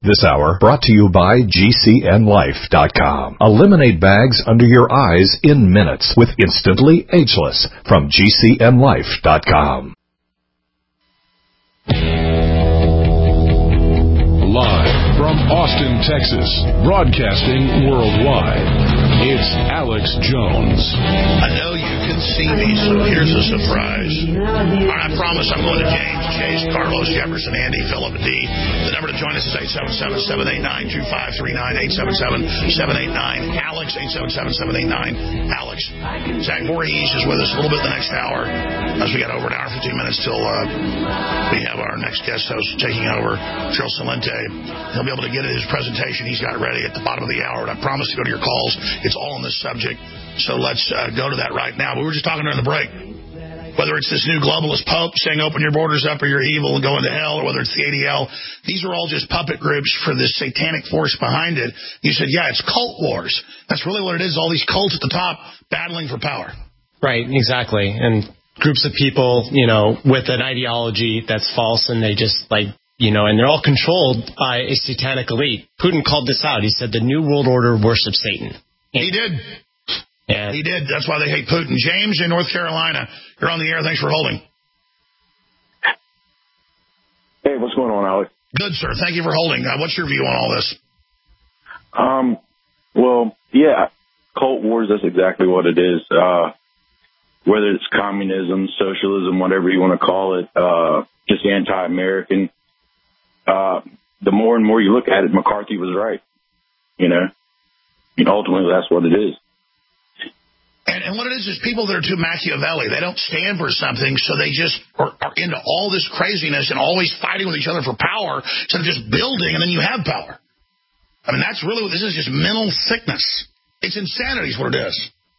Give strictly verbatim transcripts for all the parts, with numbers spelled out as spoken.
This hour brought to you by G C N Life dot com. Eliminate bags under your eyes in minutes with Instantly Ageless from G C N Life dot com. Live from Austin, Texas, broadcasting worldwide, it's Alex Jones. I know you can see me, so here's a surprise. I promise I'm going to James, Chase, Carlos, Jefferson, Andy, Philip, D. The number to join us is eight seven seven, seven eight nine, two five three nine, eight seven seven, seven eight nine, ALEX, eight seven seven, seven eight nine, ALEX. Zach Voorhees is with us a little bit the next hour, as we got over an hour, fifteen minutes till uh, we have our next guest host taking over, Trill Salente. He'll be able to get his presentation he's got ready at the bottom of the hour, and I promise to go to your calls. It's all on this subject, so let's uh, go to that right now. But we were just talking during the break. Whether it's this new globalist pope saying open your borders up or you're evil and go into hell, or whether it's the A D L, these are all just puppet groups for this satanic force behind it. You said, yeah, it's cult wars. That's really what it is, all these cults at the top battling for power. Right, exactly. And groups of people, you know, with an ideology that's false, and they just, like, you know, and they're all controlled by a satanic elite. Putin called this out. He said the New World Order worships Satan. And he did. Yeah. He did. That's why they hate Putin. James in North Carolina, you're on the air. Thanks for holding. Hey, what's going on, Alex? Good, sir. Thank you for holding. Uh, what's your view on all this? Um, well, yeah, cult wars, that's exactly what it is. Uh, whether it's communism, socialism, whatever you want to call it, uh, just anti-American. Uh, the more and more you look at it, McCarthy was right. You know, and ultimately that's what it is. And, and what it is is people that are too Machiavelli. They don't stand for something, so they just are, are into all this craziness and always fighting with each other for power instead of just building, and then you have power. I mean, that's really what this is, just mental sickness. It's insanity is what it is.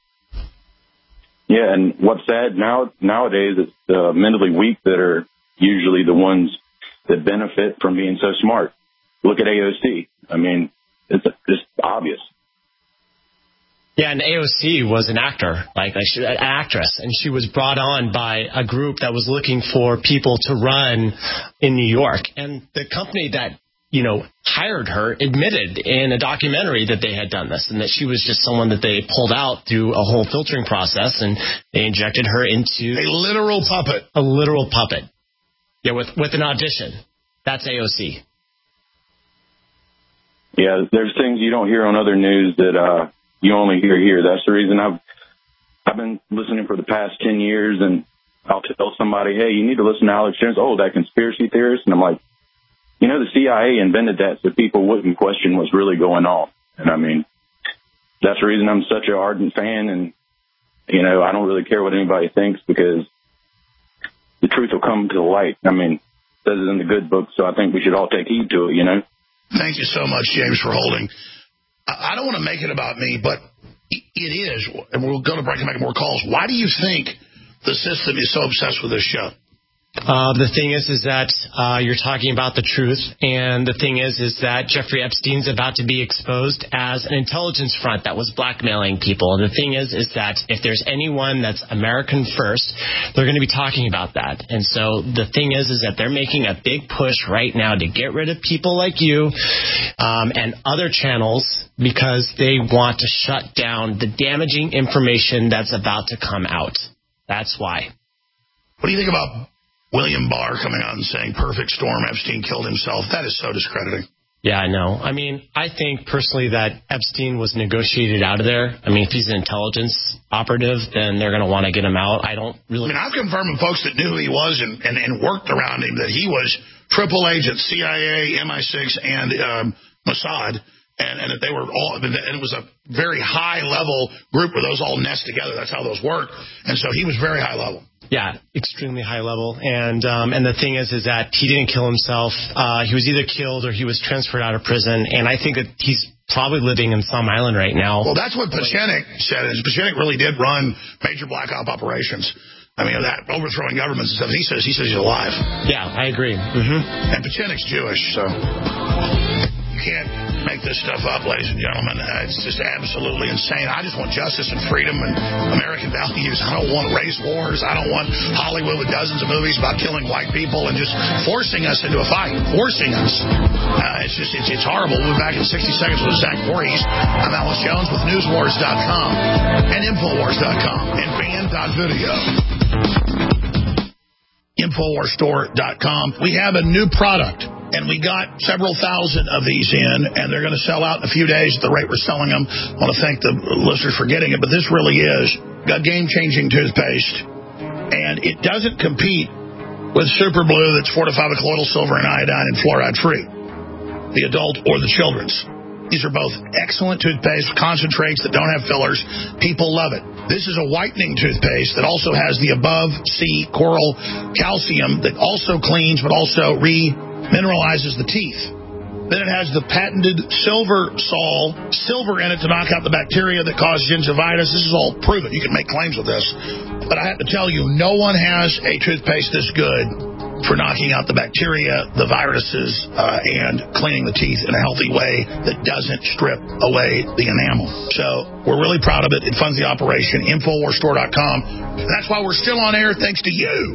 Yeah, and what's sad now nowadays is the mentally weak that are usually the ones that benefit from being so smart. Look at A O C. I mean, it's just obvious. Yeah, and A O C was an actor, like an actress, and she was brought on by a group that was looking for people to run in New York. And the company that, you know, hired her admitted in a documentary that they had done this, and that she was just someone that they pulled out through a whole filtering process, and they injected her into a literal puppet. A literal puppet. Yeah, with with an audition. That's A O C. Yeah, there's things you don't hear on other news that uh, you only hear here. That's the reason I've I've been listening for the past ten years, and I'll tell somebody, hey, you need to listen to Alex Jones. Oh, that conspiracy theorist? And I'm like, you know, the C I A invented that so people wouldn't question what's really going on. And, I mean, that's the reason I'm such an ardent fan, and, you know, I don't really care what anybody thinks because the truth will come to the light. I mean, it says it in the good book, so I think we should all take heed to it, you know? Thank you so much, James, for holding. I don't want to make it about me, but it is, and we'll go to break and make more calls. Why do you think the system is so obsessed with this show? Uh, the thing is, is that uh, you're talking about the truth, and the thing is, is that Jeffrey Epstein's about to be exposed as an intelligence front that was blackmailing people. And the thing is, is that if there's anyone that's American first, they're going to be talking about that. And so the thing is, is that they're making a big push right now to get rid of people like you um, and other channels because they want to shut down the damaging information that's about to come out. That's why. What do you think about William Barr coming out and saying, perfect storm, Epstein killed himself? That is so discrediting. Yeah, I know. I mean, I think personally that Epstein was negotiated out of there. I mean, if he's an intelligence operative, then they're going to want to get him out. I don't really... I mean, I've confirmed with folks that knew who he was and, and, and worked around him that he was triple agent, C I A, M I six, and um, Mossad, and, and that they were all... And it was a very high-level group where those all nest together. That's how those work. And so he was very high-level. Yeah, extremely high level. And um, and the thing is, is that he didn't kill himself. Uh, he was either killed or he was transferred out of prison. And I think that he's probably living in some island right now. Well, that's what Pachenik said. Is Pachenik really did run major black op operations. I mean, that overthrowing governments and stuff. He says he says he's alive. Yeah, I agree. Mm-hmm. And Pachenik's Jewish, so you can't. make this stuff up, ladies and gentlemen. Uh, it's just absolutely insane. I just want justice and freedom and American values. I don't want race wars. I don't want Hollywood with dozens of movies about killing white people and just forcing us into a fight. Forcing us. Uh, it's just, it's, it's horrible. We'll be back in sixty seconds with Zach Voorhees. I'm Alex Jones with News Wars dot com and Infowars dot com and Band dot video. Infowars Store dot com. We have a new product, and we got several thousand of these in, and they're going to sell out in a few days at the rate we're selling them. I want to thank the listeners for getting it, but this really is a game-changing toothpaste, and it doesn't compete with Super Blue that's fortified with colloidal silver and iodine and fluoride-free, the adult or the children's. These are both excellent toothpaste, concentrates that don't have fillers. People love it. This is a whitening toothpaste that also has the above sea coral calcium that also cleans but also re-mineralizes the teeth. Then it has the patented silver sol, silver in it to knock out the bacteria that cause gingivitis. This is all proven. You can make claims with this. But I have to tell you, no one has a toothpaste this good for knocking out the bacteria, the viruses, uh, and cleaning the teeth in a healthy way that doesn't strip away the enamel. So we're really proud of it. It funds the operation. Infowars Store dot com. And that's why we're still on air thanks to you.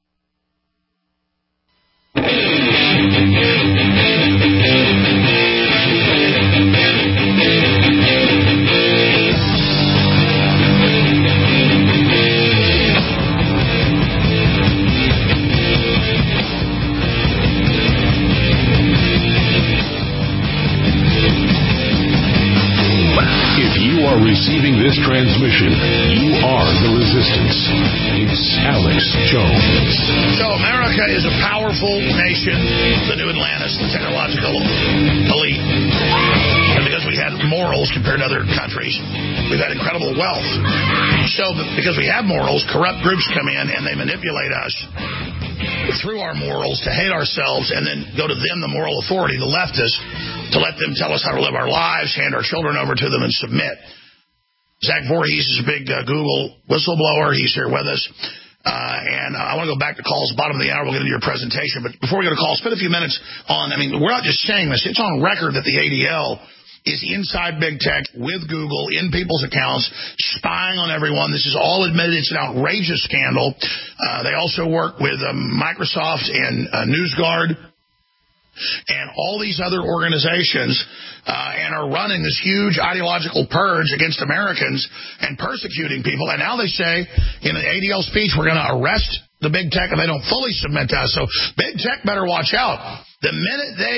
Receiving this transmission, you are the resistance. It's Alex Jones. So America is a powerful nation, the new Atlantis, the technological elite. And because we had morals compared to other countries, we've had incredible wealth. So because we have morals, corrupt groups come in and they manipulate us through our morals to hate ourselves and then go to them, the moral authority, the leftists, to let them tell us how to live our lives, hand our children over to them, and submit. Zach Voorhees is a big uh, Google whistleblower. He's here with us. Uh, and I want to go back to calls. Bottom of the hour, we'll get into your presentation. But before we go to calls, spend a few minutes on, I mean, we're not just saying this. It's on record that the A D L is inside big tech with Google in people's accounts, spying on everyone. This is all admitted. It's an outrageous scandal. Uh, they also work with um, Microsoft and uh, NewsGuard and all these other organizations, uh, and are running this huge ideological purge against Americans and persecuting people. And now they say in an A D L speech, we're going to arrest the big tech if they don't fully submit to us. So big tech better watch out. The minute they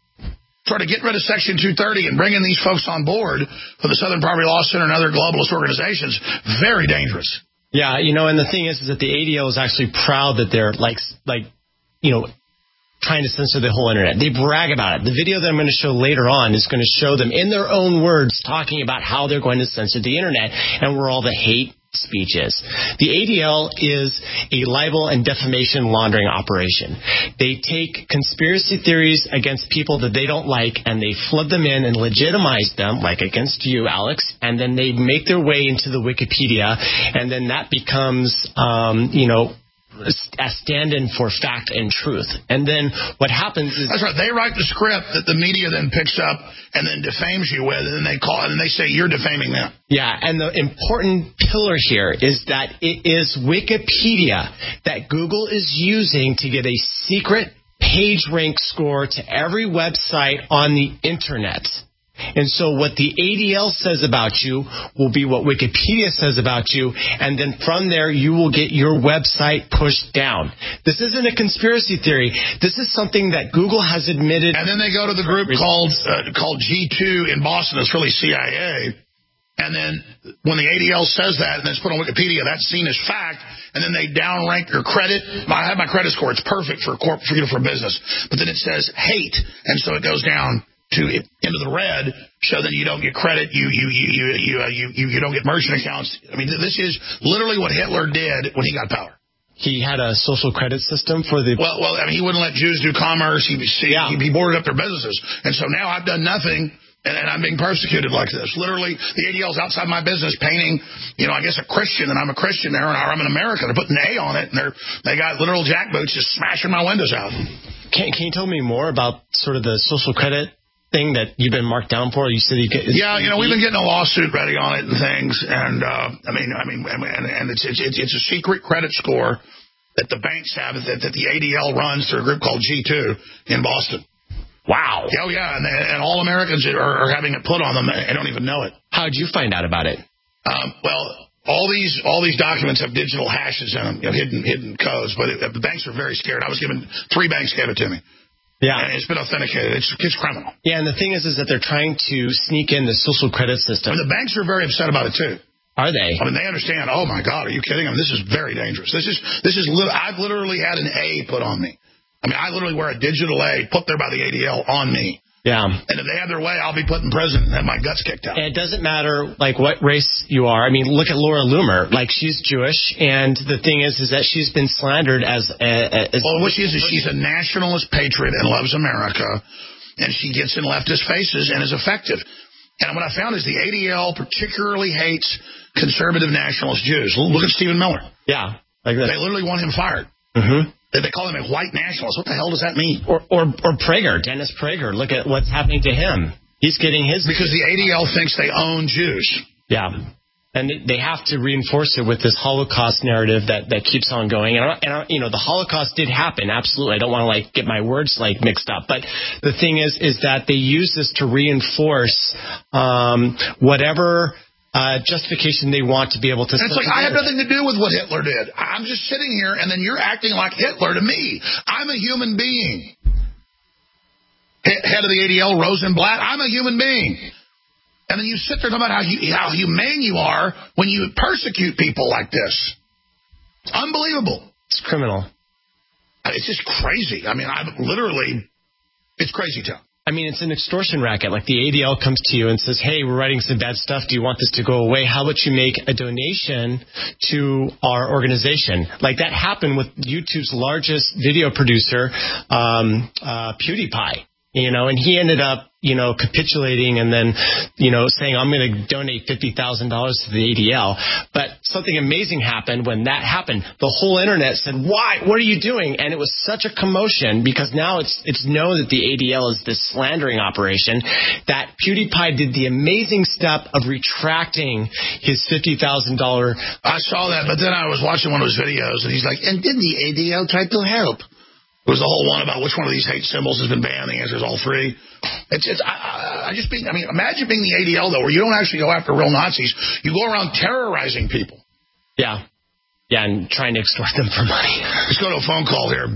sort of get rid of Section two thirty and bring in these folks on board for the Southern Poverty Law Center and other globalist organizations, very dangerous. Yeah, you know, and the thing is, is that the A D L is actually proud that they're like, like, you know, trying to censor the whole internet. They brag about it. The video that I'm going to show later on is going to show them in their own words talking about how they're going to censor the internet and where all the hate speech is. The A D L is a libel and defamation laundering operation. They take conspiracy theories against people that they don't like and they flood them in and legitimize them, like against you, Alex, and then they make their way into the Wikipedia, and then that becomes, um, you know, a stand-in for fact and truth. And then what happens is... That's right. They write the script that the media then picks up and then defames you with, and then they call it, and they say you're defaming them. Yeah, and the important pillar here is that it is Wikipedia that Google is using to get a secret page rank score to every website on the internet. And so what the A D L says about you will be what Wikipedia says about you, and then from there you will get your website pushed down. This isn't a conspiracy theory. This is something that Google has admitted. And then they go to the group called uh, called G two in Boston. It's really C I A. And then when the A D L says that and it's put on Wikipedia, that's seen as fact. And then they downrank your credit. I have my credit score. It's perfect for a corp, for you for a business. But then it says hate, and so it goes down to into the red, so that you don't get credit, you you you you you uh, you, you you don't get merchant accounts. I mean, this is literally what Hitler did when he got power. He had a social credit system for the... Well, well, I mean, he wouldn't let Jews do commerce. He he, yeah. he boarded up their businesses, and so now I've done nothing, and, and I'm being persecuted like this. Literally, the A D L's outside my business painting, you know, I guess a Christian, and I'm a Christian there, and I'm an American. They're putting an A on it, and they're they got literal jackboots just smashing my windows out. Can, can you tell me more about sort of the social credit thing that you've been marked down for? You said you get. Yeah, you know, we've been getting a lawsuit ready on it and things, and uh, I mean, I mean, and, and it's, it's it's a secret credit score that the banks have that, that the A D L runs through a group called G two in Boston. Wow. Oh yeah, and, and all Americans are, are having it put on them and don't even know it. How did you find out about it? Um, well. All these all these documents have digital hashes in them, you know, hidden hidden codes. But it, the banks are very scared. I was given three banks gave it to me. Yeah, and it's been authenticated. It's it's criminal. Yeah, and the thing is, is that they're trying to sneak in the social credit system. I mean, the banks are very upset about it too. Are they? I mean, they understand. Oh my God, are you kidding? I mean, this is very dangerous. This is this is. Li- I've literally had an A put on me. I mean, I literally wear a digital A put there by the A D L on me. Yeah. And if they have their way, I'll be put in prison and have my guts kicked out. And it doesn't matter, like, what race you are. I mean, look at Laura Loomer. Like, she's Jewish, and the thing is, is that she's been slandered as... Uh, as well, what she is is she's a nationalist patriot and loves America, and she gets in leftist faces and is effective. And what I found is the A D L particularly hates conservative nationalist Jews. Look at Stephen Miller. Yeah. Like that. They literally want him fired. Mm-hmm. They call him a white nationalist. What the hell does that mean? Or, or or Prager, Dennis Prager. Look at what's happening to him. He's getting his... Because the A D L thinks they own Jews. Yeah. And they have to reinforce it with this Holocaust narrative that, that keeps on going. And, I, and I, you know, the Holocaust did happen, absolutely. I don't want to, like, get my words, like, mixed up. But the thing is, is that they use this to reinforce um, whatever... Uh, justification they want to be able to... And it's like, I have nothing to do with what Hitler did. I'm just sitting here, and then you're acting like Hitler to me. I'm a human being. Head of the A D L, Rosenblatt, I'm a human being. And then you sit there talking about how, you, how humane you are when you persecute people like this. Unbelievable. It's criminal. It's just crazy. I mean, I'm literally... It's crazy town. I mean, it's an extortion racket. Like the A D L comes to you and says, hey, we're writing some bad stuff. Do you want this to go away? How about you make a donation to our organization? Like that happened with YouTube's largest video producer, um, uh, PewDiePie. You know, and he ended up, you know, capitulating and then, you know, saying, I'm going to donate fifty thousand dollars to the A D L. But something amazing happened when that happened. The whole internet said, why? What are you doing? And it was such a commotion because now it's it's known that the A D L is this slandering operation that PewDiePie did the amazing step of retracting his fifty thousand dollars. I saw that, but then I was watching one of his videos and he's like, and did the A D L try to help? It was the whole one about which one of these hate symbols has been banned. The answer is all three. It's, it's, I, I just being, I mean, imagine being the A D L, though, where you don't actually go after real Nazis. You go around terrorizing people. Yeah. Yeah, and trying to extort them for money. Let's go to a phone call here.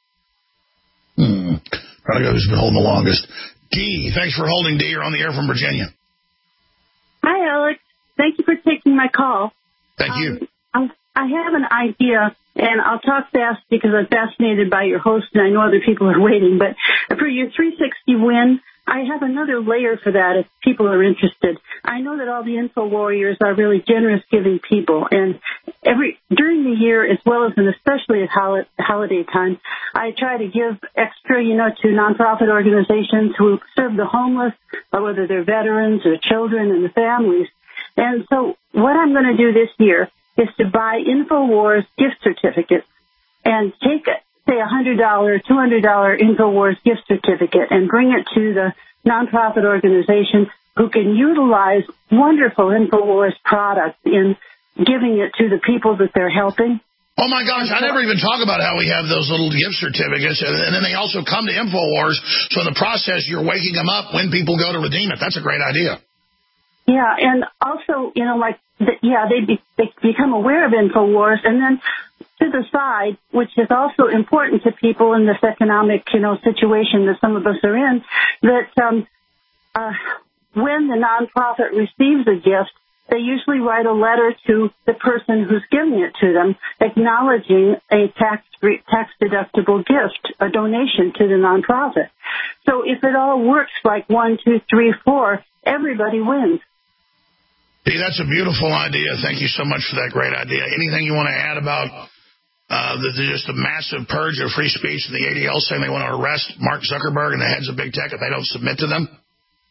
Hmm. Trying to go who's been holding the longest. Dee, thanks for holding, Dee. You're on the air from Virginia. Hi, Alex. Thank you for taking my call. Thank you. Um, I have an idea, and I'll talk fast because I'm fascinated by your host, and I know other people are waiting. But for your three sixty win, I have another layer for that if people are interested. I know that all the info warriors are really generous, giving people, and every during the year, as well as and especially at hol- holiday time, I try to give extra, you know, to nonprofit organizations who serve the homeless, or whether they're veterans or children and the families. And so what I'm going to do this year is to buy InfoWars gift certificates and take, say, a one hundred dollars, two hundred dollars InfoWars gift certificate and bring it to the nonprofit organization who can utilize wonderful InfoWars products in giving it to the people that they're helping. Oh, my gosh, I never even talk about how we have those little gift certificates, and then they also come to InfoWars, so in the process, you're waking them up when people go to redeem it. That's a great idea. Yeah, and also, you know, like, the, yeah, they, be, they become aware of InfoWars, and then to the side, which is also important to people in this economic, you know, situation that some of us are in, that um, uh, when the nonprofit receives a gift, they usually write a letter to the person who's giving it to them, acknowledging a tax tax deductible gift, a donation to the nonprofit. So if it all works like one, two, three, four, everybody wins. Hey, that's a beautiful idea. Thank you so much for that great idea. Anything you want to add about uh, the, the, just a massive purge of free speech and the A D L saying they want to arrest Mark Zuckerberg and the heads of big tech if they don't submit to them?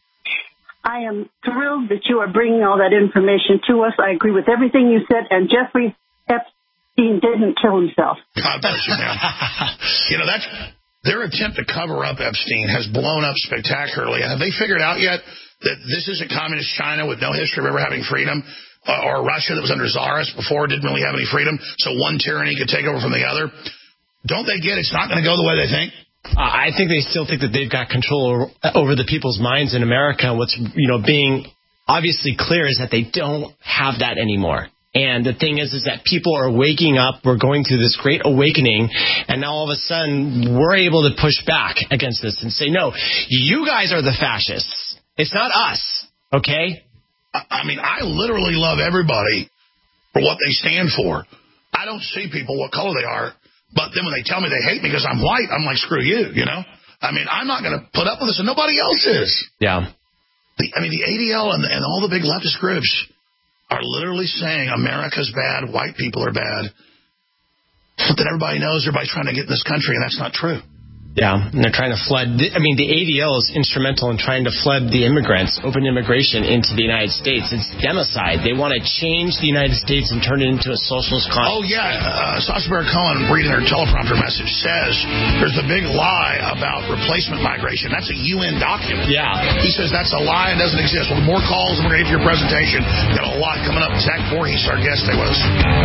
I am thrilled that you are bringing all that information to us. I agree with everything you said, and Jeffrey Epstein didn't kill himself. God bless you, man. You know, that's their attempt to cover up Epstein has blown up spectacularly. Have they figured out yet that this isn't communist China with no history of ever having freedom, uh, or Russia that was under Tsarist before didn't really have any freedom, so one tyranny could take over from the other? Don't they get it's not going to go the way they think? Uh, I think they still think that they've got control over the people's minds in America. What's, you know, being obviously clear is that they don't have that anymore. And the thing is, is that people are waking up. We're going through this great awakening, and now all of a sudden we're able to push back against this and say, no, you guys are the fascists. It's not us, okay? I mean, I literally love everybody for what they stand for. I don't see people what color they are. But then when they tell me they hate me because I'm white, I'm like, screw you, you know? I mean, I'm not going to put up with this, and nobody else is. Yeah. The, I mean, the A D L and, the, and all the big leftist groups are literally saying America's bad, white people are bad. But then everybody knows everybody's trying to get in this country, and that's not true. Yeah, and they're trying to flood. I mean, the A D L is instrumental in trying to flood the immigrants, open immigration into the United States. It's democide. They want to change the United States and turn it into a socialist country. Oh, yeah. Uh, Sacha Baron Cohen, reading their teleprompter message, says there's a big lie about replacement migration. That's a U N document. Yeah. He says that's a lie and doesn't exist. Well, more calls, and we're going to get to your presentation. Got a lot coming up. Zach Voorhees, our guest, stay with us.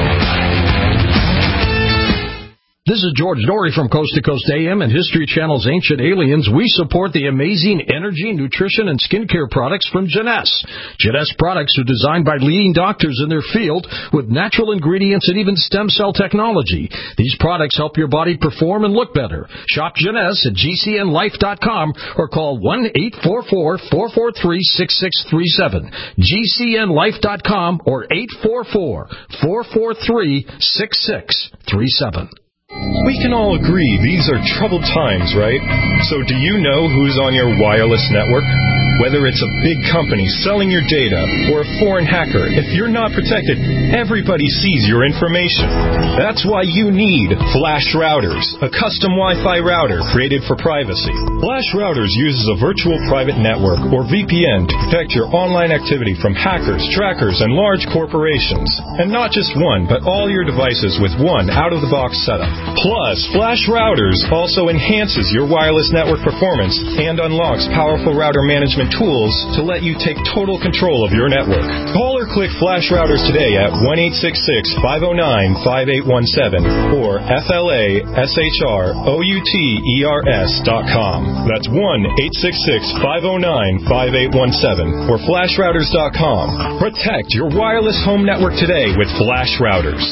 This is George Dory from Coast to Coast A M and History Channel's Ancient Aliens. We support the amazing energy, nutrition, and skincare products from Jeunesse. Jeunesse products are designed by leading doctors in their field with natural ingredients and even stem cell technology. These products help your body perform and look better. Shop Jeunesse at G C N life dot com or call one eight four four, four four three, six six three seven. G C N life dot com or eight four four, four four three, six six three seven. We can all agree these are troubled times, right? So do you know who's on your wireless network? Whether it's a big company selling your data or a foreign hacker, if you're not protected, everybody sees your information. That's why you need Flash Routers, a custom Wi-Fi router created for privacy. Flash Routers uses a virtual private network, or V P N, to protect your online activity from hackers, trackers, and large corporations. And not just one, but all your devices with one out-of-the-box setup. Plus, Flash Routers also enhances your wireless network performance and unlocks powerful router management tools to let you take total control of your network. Call or click Flash Routers today at one eight six six, five oh nine, five eight one seven or F L A S H R O U T E R S dot com. That's one eight six six, five oh nine, five eight one seven or flash routers dot com. Protect your wireless home network today with Flash Routers.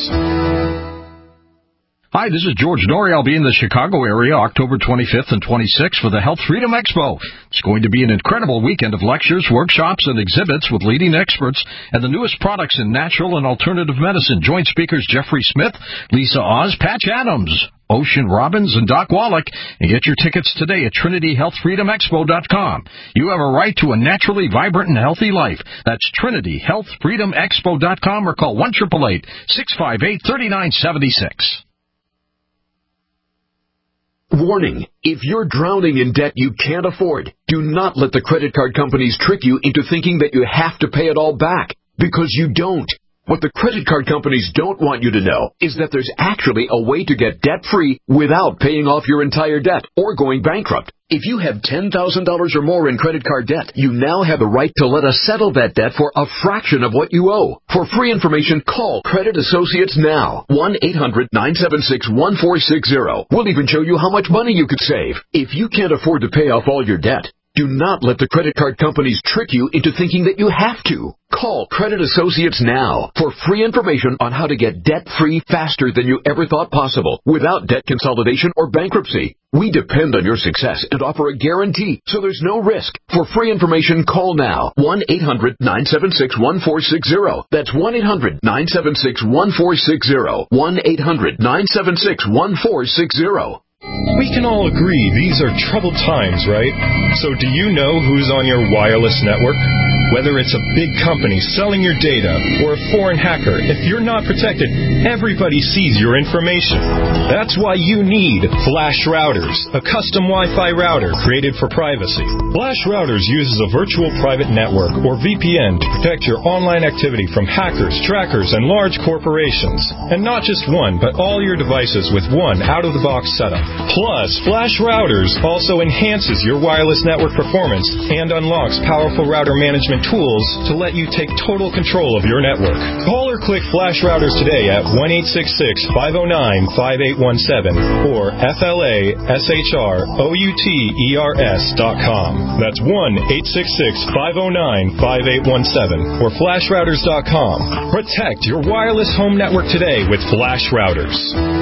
Hi, this is George Dory. I'll be in the Chicago area October twenty-fifth and twenty-sixth for the Health Freedom Expo. It's going to be an incredible weekend of lectures, workshops, and exhibits with leading experts and the newest products in natural and alternative medicine. Join speakers Jeffrey Smith, Lisa Oz, Patch Adams, Ocean Robbins, and Doc Wallach, and get your tickets today at Trinity Health Freedom Expo dot com. You have a right to a naturally vibrant and healthy life. That's Trinity Health Freedom Expo dot com or call one eight eight eight, six five eight, three nine seven six. Warning, if you're drowning in debt you can't afford, do not let the credit card companies trick you into thinking that you have to pay it all back, because you don't. What the credit card companies don't want you to know is that there's actually a way to get debt-free without paying off your entire debt or going bankrupt. If you have ten thousand dollars or more in credit card debt, you now have the right to let us settle that debt for a fraction of what you owe. For free information, call Credit Associates now. one eight hundred, nine seven six, one four six zero. We'll even show you how much money you could save. If you can't afford to pay off all your debt, do not let the credit card companies trick you into thinking that you have to. Call Credit Associates now for free information on how to get debt-free faster than you ever thought possible without debt consolidation or bankruptcy. We depend on your success and offer a guarantee, so there's no risk. For free information, call now. one eight hundred, nine seven six, one four six zero. That's one eight hundred, nine seven six, one four six zero. one eight hundred, nine seven six, one four six zero. We can all agree these are troubled times, right? So do you know who's on your wireless network? Whether it's a big company selling your data or a foreign hacker, if you're not protected, everybody sees your information. That's why you need Flash Routers, a custom Wi-Fi router created for privacy. Flash Routers uses a virtual private network, or V P N, to protect your online activity from hackers, trackers, and large corporations. And not just one, but all your devices with one out-of-the-box setup. Plus, Flash Routers also enhances your wireless network performance and unlocks powerful router management tools to let you take total control of your network. Call or click Flash Routers today at one eight six six, five oh nine, five eight one seven or F L A S H R O U T E R S dot com. That's one eight six six, five oh nine, five eight one seven or flash routers dot com. Protect your wireless home network today with Flash Routers.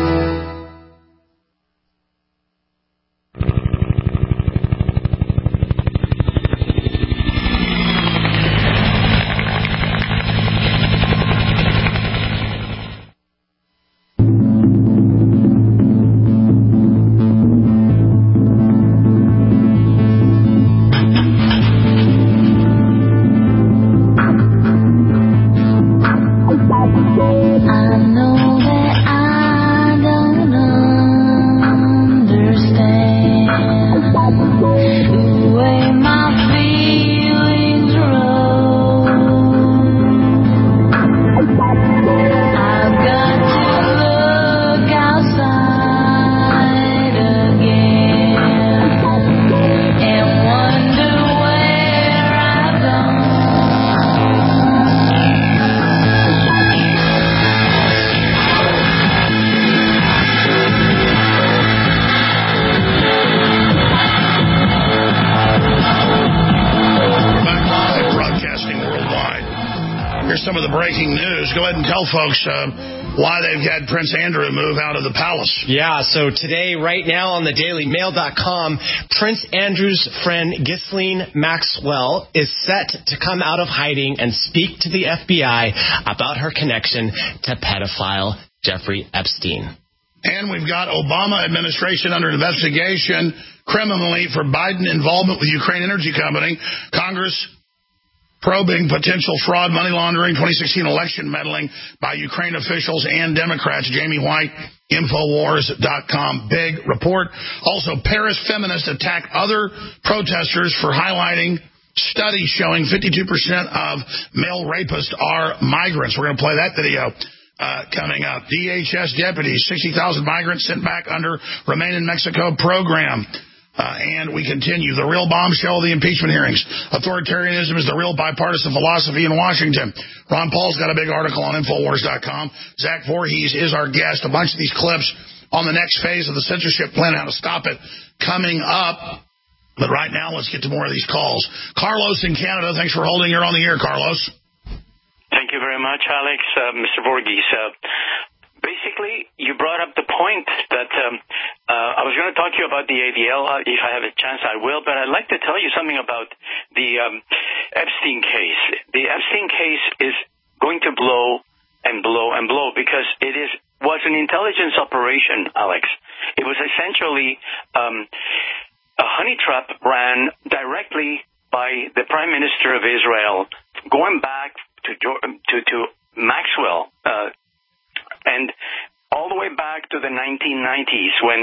Folks, uh, why they've had Prince Andrew move out of the palace. Yeah, so today, right now on the daily mail dot com, Prince Andrew's friend Ghislaine Maxwell is set to come out of hiding and speak to the F B I about her connection to pedophile Jeffrey Epstein. And we've got Obama administration under investigation criminally for Biden involvement with Ukraine Energy Company. Congress probing potential fraud, money laundering, twenty sixteen election meddling by Ukraine officials and Democrats. Jamie White, Infowars dot com. Big report. Also, Paris feminists attack other protesters for highlighting studies showing fifty-two percent of male rapists are migrants. We're going to play that video uh, coming up. D H S deputies, sixty thousand migrants sent back under Remain in Mexico program. Uh, and we continue. The real bombshell of the impeachment hearings. Authoritarianism is the real bipartisan philosophy in Washington. Ron Paul's got a big article on Infowars dot com. Zach Voorhees is our guest. A bunch of these clips on the next phase of the censorship plan, how to stop it, coming up. But right now, let's get to more of these calls. Carlos in Canada, thanks for holding. You're on the air, Carlos. Thank you very much, Alex. Uh, Mister Voorhees. Uh, Basically, you brought up the point that um, uh, I was going to talk to you about the A D L. Uh, if I have a chance, I will. But I'd like to tell you something about the um, Epstein case. The Epstein case is going to blow and blow and blow because it is was an intelligence operation, Alex. It was essentially um, a honey trap ran directly by the Prime Minister of Israel, going back to to, to Maxwell. Uh, And all the way back to the nineteen nineties when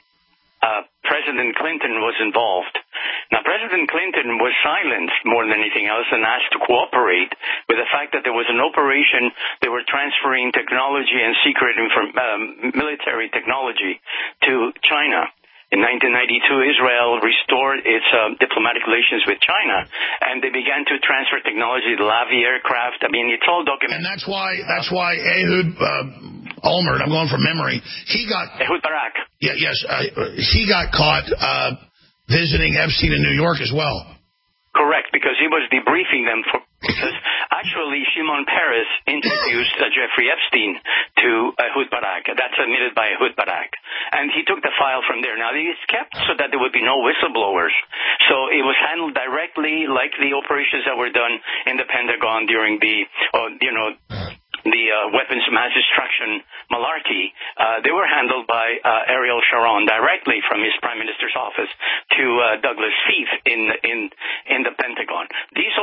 uh, President Clinton was involved. Now, President Clinton was silenced more than anything else and asked to cooperate with the fact that there was an operation. They were transferring technology and secret inform- um, military technology to China. In nineteen ninety-two, Israel restored its uh, diplomatic relations with China, and they began to transfer technology, the Lavi aircraft. I mean, it's all documented. And that's why that's why Ehud uh, Olmert, I'm going from memory, he got... Ehud Barak. Yeah, yes, uh, he got caught uh, visiting Epstein in New York as well. Correct, because he was debriefing them for... Because actually, Shimon Peres introduced uh, Jeffrey Epstein to Ehud Barak. That's admitted by Ehud Barak. And he took the file from there. Now, it's kept so that there would be no whistleblowers. So it was handled directly like the operations that were done in the Pentagon during the, uh, you know, the uh, weapons of mass destruction malarkey. Uh, they were handled by uh, Ariel Sharon directly from his prime minister's office to uh, Douglas Feith in in in the Pentagon. These operations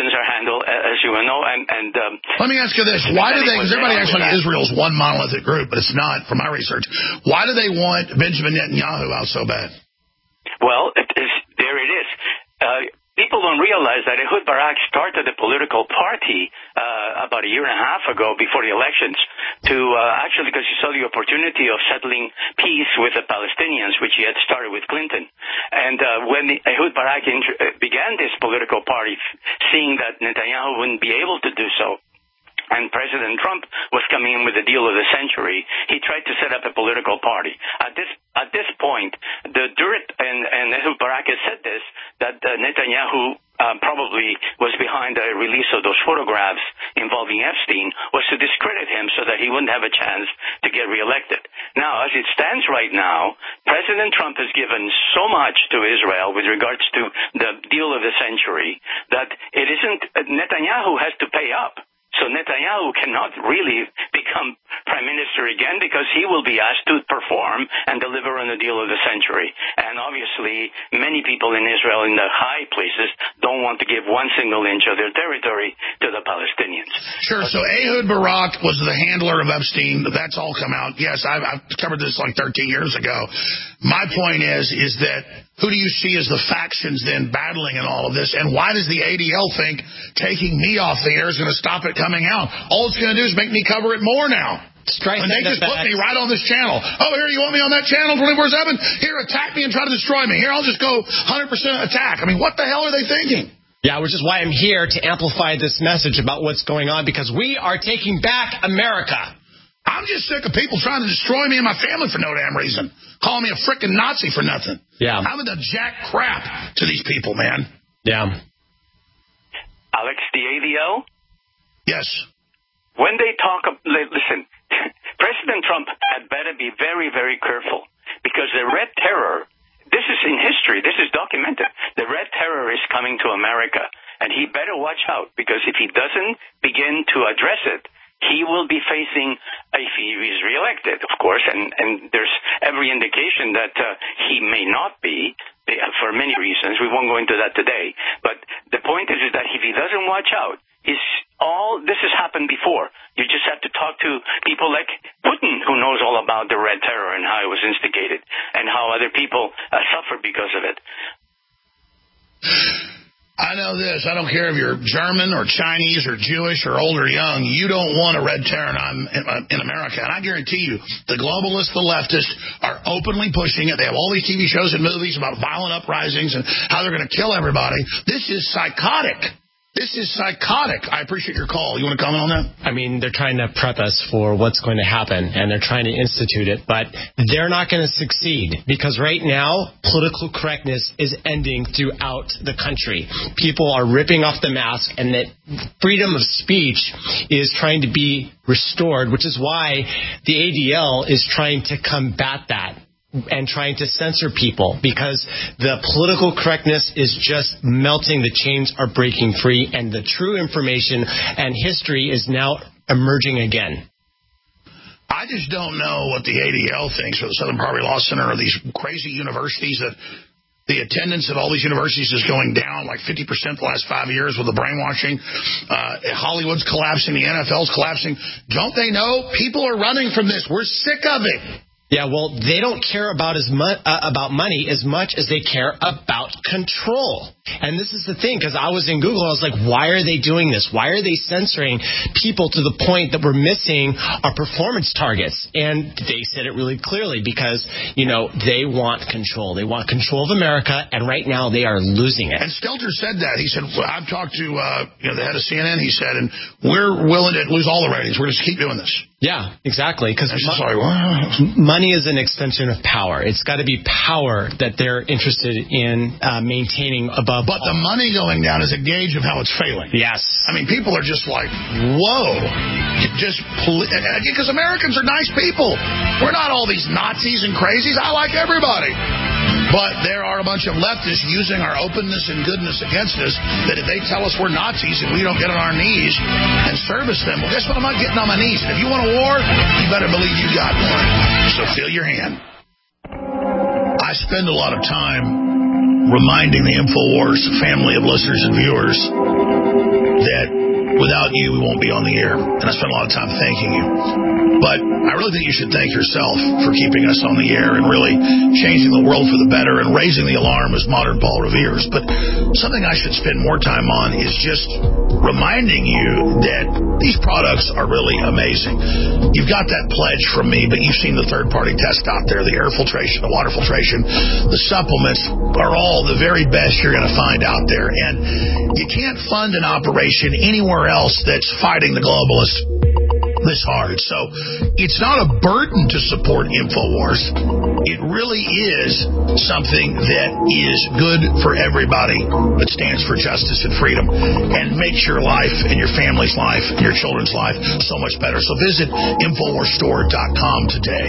elections are handled, as you know. And, and um, let me ask you this: why do they? Because everybody acts like Israel's one monolithic group, but it's not. From my research, why do they want Benjamin Netanyahu out so bad? Well, it is, there it is. Uh, people don't realize that Ehud Barak started a political party uh, about a year and a half ago before the elections to uh, actually because he saw the opportunity of settling peace with the Palestinians, which he had started with Clinton. And uh, when the, Ehud Barak int- began this political party, seeing that Netanyahu wouldn't be able to do so, and President Trump was coming in with the deal of the century, he tried to set up a political party. At this at this point, the dirt, and, and Ehud Barak has said this, that uh, Netanyahu uh, probably was behind the release of those photographs involving Epstein, was to discredit him so that he wouldn't have a chance to get reelected. Now, as it stands right now, President Trump has given so much to Israel with regards to the deal of the century that it isn't, Netanyahu has to pay up. So Netanyahu cannot really become prime minister again because he will be asked to perform and deliver on the deal of the century. And obviously, many people in Israel in the high places don't want to give one single inch of their territory to the Palestinians. Sure. So Ehud Barak was the handler of Epstein. That's all come out. Yes, I've, I've covered this like thirteen years ago. My point is, is that who do you see as the factions then battling in all of this? And why does the A D L think taking me off the air is going to stop it coming out? All it's going to do is make me cover it more now. Strike and they just put me right on this channel. Oh, here, you want me on that channel twenty-four seven? Here, attack me and try to destroy me. Here, I'll just go one hundred percent attack. I mean, what the hell are they thinking? Yeah, which is why I'm here to amplify this message about what's going on, because we are taking back America. I'm just sick of people trying to destroy me and my family for no damn reason. Calling me a frickin' Nazi for nothing. Yeah. I'm in the jack crap to these people, man. Yeah. Alex, the A D L? Yes. When they talk, listen, President Trump had better be very, very careful, because the Red Terror, this is in history, this is documented. The Red Terror is coming to America, and he better watch out, because if he doesn't begin to address it, he will be facing, if he is reelected, of course, and, and there's every indication that uh, he may not be, for many reasons. We won't go into that today. But the point is, is that if he doesn't watch out, is all this has happened before. You just have to talk to people like Putin, who knows all about the Red Terror and how it was instigated and how other people uh, suffered because of it. I know this. I don't care if you're German or Chinese or Jewish or old or young. You don't want a red terror in America. And I guarantee you, the globalists, the leftists, are openly pushing it. They have all these T V shows and movies about violent uprisings and how they're going to kill everybody. This is psychotic. This is psychotic. I appreciate your call. You want to comment on that? I mean, they're trying to prep us for what's going to happen, and they're trying to institute it, but they're not going to succeed, because right now, political correctness is ending throughout the country. People are ripping off the mask, and that freedom of speech is trying to be restored, which is why the A D L is trying to combat that and trying to censor people, because the political correctness is just melting. The chains are breaking free, and the true information and history is now emerging again. I just don't know what the A D L thinks, or the Southern Poverty Law Center, or these crazy universities that the attendance at all these universities is going down like fifty percent the last five years with the brainwashing. Uh, Hollywood's collapsing. The N F L's collapsing. Don't they know people are running from this? We're sick of it. Yeah, well, they don't care about as mu- uh, about money as much as they care about control. And this is the thing, because I was in Google, I was like, why are they doing this? Why are they censoring people to the point that we're missing our performance targets? And they said it really clearly, because, you know, they want control. They want control of America, and right now they are losing it. And Stelter said that. He said, well, I've talked to uh, you know, the head of C N N, he said, and we're willing to lose all the ratings. We're just keep doing this. Yeah, exactly. Because mo- sorry, what? money is an extension of power. It's got to be power that they're interested in uh, maintaining above. But all. The money going down is a gauge of how it's failing. Yes. I mean, people are just like, whoa. Just because Americans are nice people. We're not all these Nazis and crazies. I like everybody. But there are a bunch of leftists using our openness and goodness against us, that if they tell us we're Nazis and we don't get on our knees and service them, well, guess what? I'm not getting on my knees. And if you want a war, you better believe you got one. So fill your hand. I spend a lot of time reminding the InfoWars family of listeners and viewers that without you, we won't be on the air. And I spent a lot of time thanking you. But I really think you should thank yourself for keeping us on the air and really changing the world for the better and raising the alarm as modern Paul Revere's. But something I should spend more time on is just reminding you that these products are really amazing. You've got that pledge from me, but you've seen the third-party test out there, the air filtration, the water filtration, the supplements are all the very best you're going to find out there. And you can't fund an operation anywhere else that's fighting the globalists this hard. So it's not a burden to support InfoWars. It really is something that is good for everybody that stands for justice and freedom and makes your life and your family's life and your children's life so much better. So visit InfoWars Store dot com today.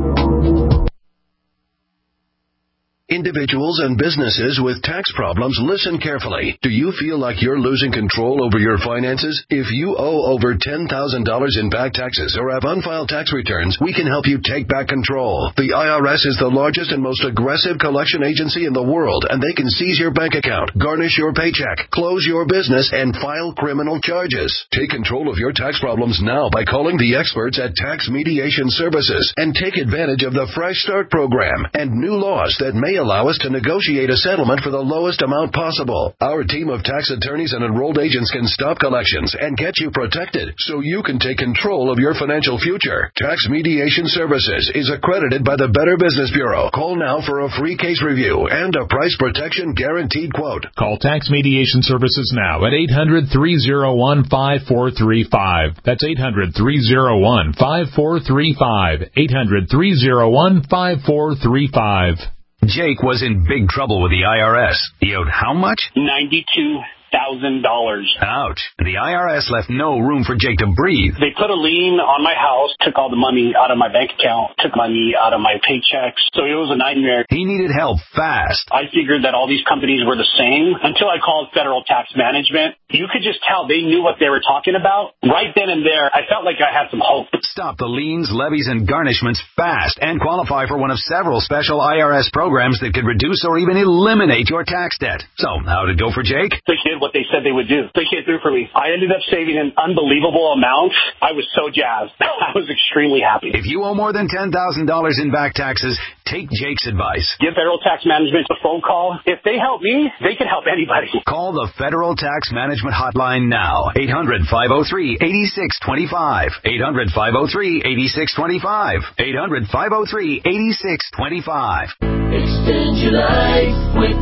Individuals and businesses with tax problems, listen carefully. Do you feel like you're losing control over your finances? If you owe over ten thousand dollars in back taxes or have unfiled tax returns, we can help you take back control. The I R S is the largest and most aggressive collection agency in the world, and they can seize your bank account, garnish your paycheck, close your business, and file criminal charges. Take control of your tax problems now by calling the experts at Tax Mediation Services and take advantage of the Fresh Start program and new laws that may allow us to negotiate a settlement for the lowest amount possible. Our team of tax attorneys and enrolled agents can stop collections and get you protected so you can take control of your financial future. Tax Mediation Services is accredited by the Better Business Bureau. Call now for a free case review and a price protection guaranteed quote. Call Tax Mediation Services now at eight hundred, three oh one, five four three five. That's eight hundred, three oh one, five four three five. eight hundred, three oh one, five four three five. Jake was in big trouble with the I R S. He owed how much? ninety-two thousand dollars. Ouch. The I R S left no room for Jake to breathe. They put a lien on my house, took all the money out of my bank account, took money out of my paychecks. So it was a nightmare. He needed help fast. I figured that all these companies were the same until I called Federal Tax Management. You could just tell they knew what they were talking about. Right then and there, I felt like I had some hope. Stop the liens, levies, and garnishments fast and qualify for one of several special I R S programs that could reduce or even eliminate your tax debt. So, how'd it go for Jake? They did what they said they would do. They came through for me. I ended up saving an unbelievable amount. I was so jazzed. I was extremely happy. If you owe more than ten thousand dollars in back taxes, take Jake's advice. Give Federal Tax Management a phone call. If they help me, they can help anybody. Call the Federal Tax Management Hotline now. eight hundred, five oh three, eight six two five. eight hundred, five oh three, eight six two five. eight hundred, five oh three, eight six two five. Extend your life with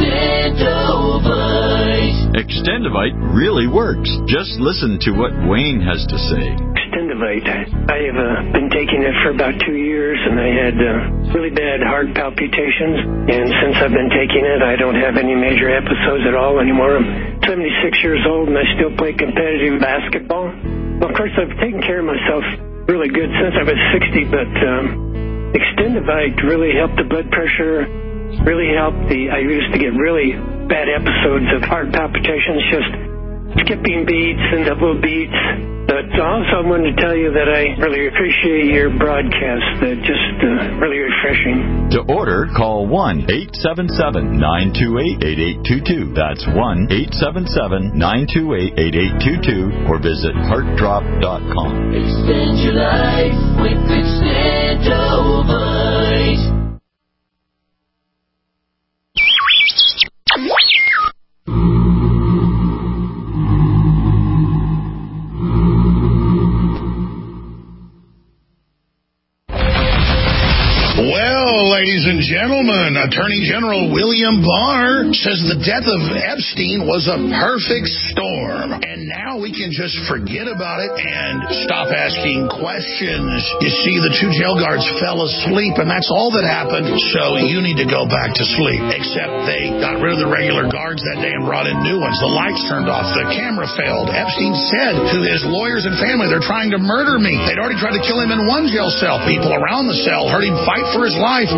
Extendovite. Extendovite really works. Just listen to what Wayne has to say. Extendovite. I have uh, been taking it for about two years, and I had uh, really bad heart palpitations. And since I've been taking it, I don't have any major episodes at all anymore. I'm seventy-six years old, and I still play competitive basketball. Well, of course, I've taken care of myself really good since I was sixty, but um, Extendovite really helped the blood pressure, really helped the, I used to get really bad episodes of heart palpitations, just skipping beats and double beats. But also I wanted to tell you that I really appreciate your broadcast. They're just uh, really refreshing. To order, call one eight seven seven, nine two eight, eight eight two two. That's one eight seven seven, nine two eight, eight eight two two or visit heart drop dot com. Extend your life with Extendovite. Well, ladies and gentlemen, Attorney General William Barr says the death of Epstein was a perfect storm. And now we can just forget about it and stop asking questions. You see, the two jail guards fell asleep, and that's all that happened. So you need to go back to sleep. Except they got rid of the regular guards that day and brought in new ones. The lights turned off. The camera failed. Epstein said to his lawyers and family, they're trying to murder me. They'd already tried to kill him in one jail cell. People around the cell heard him fight for his life, and bad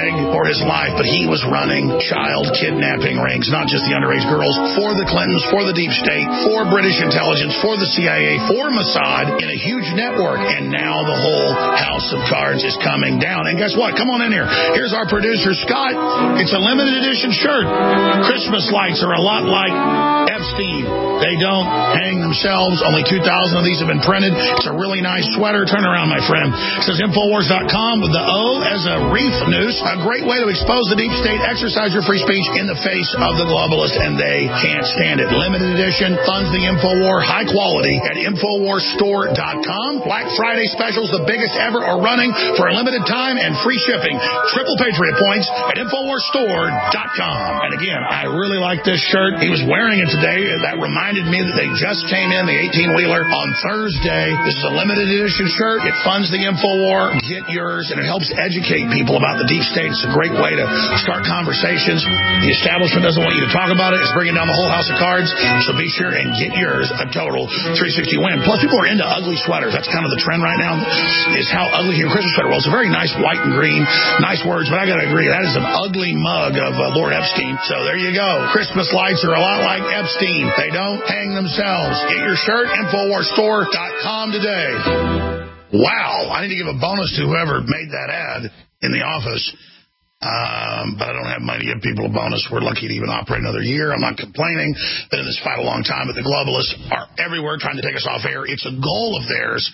begged for his life, but he was running child kidnapping rings, not just the underage girls, for the Clintons, for the deep state, for British intelligence, for the C I A, for Mossad, in a huge network. And now the whole house of cards is coming down. And guess what? Come on in here. Here's our producer, Scott. It's a limited edition shirt. Christmas lights are a lot like Epstein. They don't hang themselves. Only two thousand of these have been printed. It's a really nice sweater. Turn around, my friend. It says Infowars dot com with the O as a reef noose. A great way to expose the deep state, exercise your free speech in the face of the globalists, and they can't stand it. Limited edition, funds the Infowar, high quality at Infowars store dot com. Black Friday specials, the biggest ever, are running for a limited time and free shipping. Triple Patriot points at Infowars store dot com. And again, I really like this shirt. He was wearing it today. That reminded me that they just came in, the eighteen-wheeler, on Thursday. This is a limited edition shirt. It funds the Infowar. Get yours, and it helps educate people about the deep state. It's a great way to start conversations. The establishment doesn't want you to talk about it. It's bringing down the whole house of cards. So be sure and get yours, a total three sixty win. Plus, people are into ugly sweaters. That's kind of the trend right now, is how ugly your Christmas sweater. Well, it's a very nice white and green, nice words, but I got to agree, that is an ugly mug of uh, Lord Epstein. So there you go. Christmas lights are a lot like Epstein. They don't hang themselves. Get your shirt, Infowars store dot com today. Wow. I need to give a bonus to whoever made that ad in the office. Um, but I don't have money to give people a bonus. We're lucky to even operate another year. I'm not complaining. Been in this fight a long time, but the globalists are everywhere trying to take us off air. It's a goal of theirs.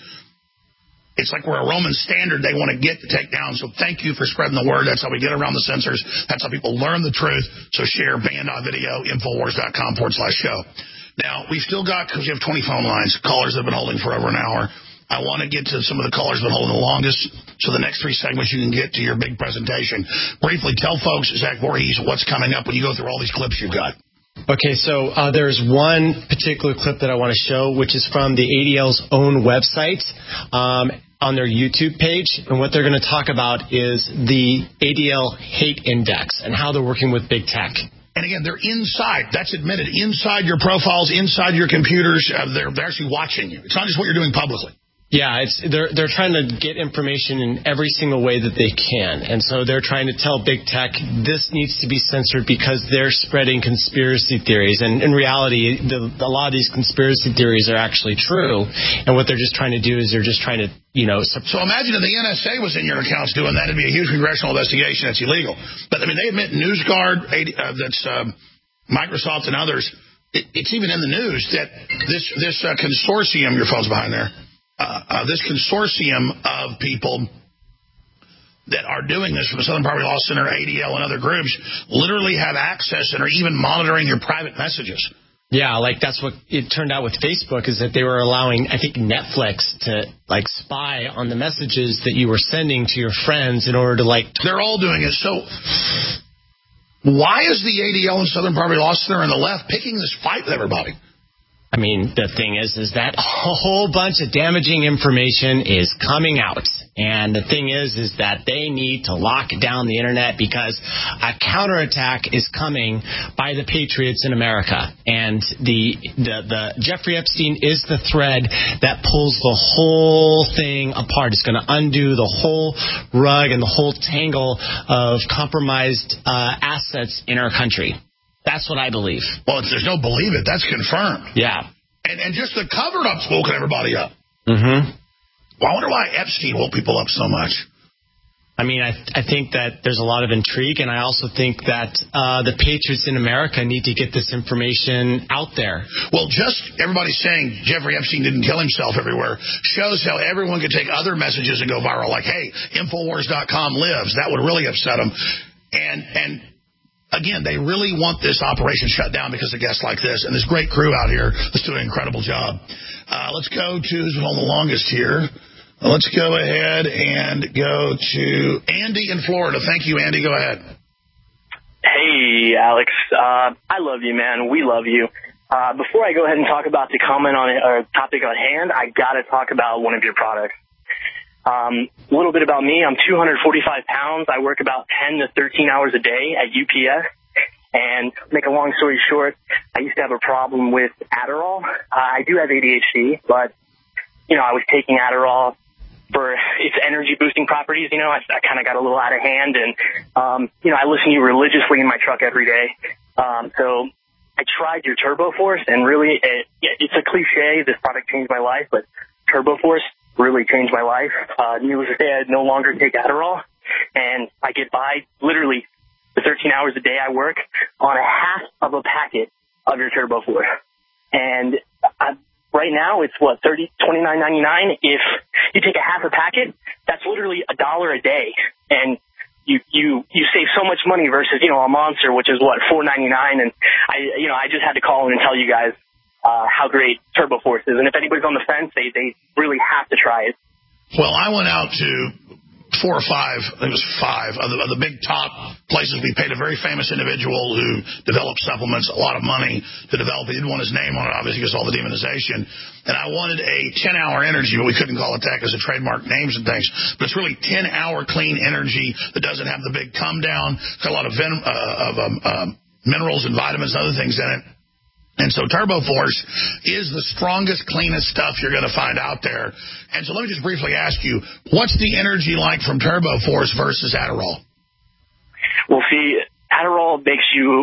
It's like we're a Roman standard they want to get to take down. So thank you for spreading the word. That's how we get around the censors. That's how people learn the truth. So share band.video, Infowars dot com forward slash show. Now, we've still got, because we have twenty phone lines, callers that have been holding for over an hour. I want to get to some of the callers that have been holding the longest. So the next three segments you can get to your big presentation. Briefly, tell folks, Zach Voorhees, what's coming up when you go through all these clips you've got. Okay, so uh, there's one particular clip that I want to show, which is from the A D L's own website um, on their YouTube page. And what they're going to talk about is the A D L hate index and how they're working with big tech. And again, they're inside. That's admitted. Inside your profiles, inside your computers. Uh, they're, they're actually watching you. It's not just what you're doing publicly. Yeah, it's they're they're trying to get information in every single way that they can. And so they're trying to tell big tech this needs to be censored because they're spreading conspiracy theories. And in reality, the, a lot of these conspiracy theories are actually true. And what they're just trying to do is they're just trying to, you know... So imagine if the N S A was in your accounts doing that. It'd be a huge congressional investigation. It's illegal. But, I mean, they admit NewsGuard, uh, that's uh, Microsoft and others, it, it's even in the news that this, this uh, consortium, your phone's behind there, Uh, uh, this consortium of people that are doing this from the Southern Poverty Law Center, A D L, and other groups literally have access and are even monitoring your private messages. Yeah, like that's what it turned out with Facebook, is that they were allowing, I think, Netflix to, like, spy on the messages that you were sending to your friends in order to, like... They're all doing it. So why is the A D L and Southern Poverty Law Center and the left picking this fight with everybody? I mean, the thing is, is that a whole bunch of damaging information is coming out. And the thing is, is that they need to lock down the Internet because a counterattack is coming by the patriots in America. And the, the, the Jeffrey Epstein is the thread that pulls the whole thing apart. It's going to undo the whole rug and the whole tangle of compromised uh, assets in our country. That's what I believe. Well, there's no believe it. That's confirmed. Yeah. And and just the cover-up's woken everybody up. Mm-hmm. Well, I wonder why Epstein woke people up so much. I mean, I I think that there's a lot of intrigue, and I also think that uh, the patriots in America need to get this information out there. Well, just everybody saying Jeffrey Epstein didn't kill himself everywhere shows how everyone could take other messages and go viral, like, hey, Infowars dot com lives. That would really upset them. And and... Again, they really want this operation shut down because of guests like this and this great crew out here that's doing an incredible job. Uh, let's go to who's on the longest here. Let's go ahead and go to Andy in Florida. Thank you, Andy. Go ahead. Hey, Alex. Uh, I love you, man. We love you. Uh, before I go ahead and talk about the comment on it, or topic at hand, I got to talk about one of your products. Um, a little bit about me. I'm two hundred forty-five pounds. I work about ten to thirteen hours a day at U P S. And make a long story short, I used to have a problem with Adderall. Uh, I do have A D H D, but, you know, I was taking Adderall for its energy boosting properties. You know, I, I kind of got a little out of hand, and um, you know, I listen to you religiously in my truck every day. Um, so I tried your Turbo Force, and really, it, it's a cliche. This product changed my life, but Turbo Force really changed my life. Uh, needless to say, I no longer take Adderall, and I get by literally the thirteen hours a day I work on a half of a packet of your Turbo Force. And I, right now, it's what, thirty, twenty-nine ninety-nine. If you take a half a packet, that's literally a dollar a day, and you you you save so much money versus, you know, a Monster, which is what, four ninety-nine. And I you know I just had to call in and tell you guys uh, how great Turbo Force is. And if anybody's on the fence, they they really have to try it. Well, I went out to four or five, I think it was five, of the, of the big top places. We paid a very famous individual who developed supplements, a lot of money to develop. He didn't want his name on it, obviously, because of all the demonization. And I wanted a ten-hour energy, but we couldn't call it that because of trademark names and things. But it's really ten-hour clean energy that doesn't have the big come down. It's got a lot of, ven- uh, of um, um, minerals and vitamins and other things in it. And so Turbo Force is the strongest, cleanest stuff you're going to find out there. And so let me just briefly ask you, what's the energy like from Turbo Force versus Adderall? Well, see, Adderall makes you,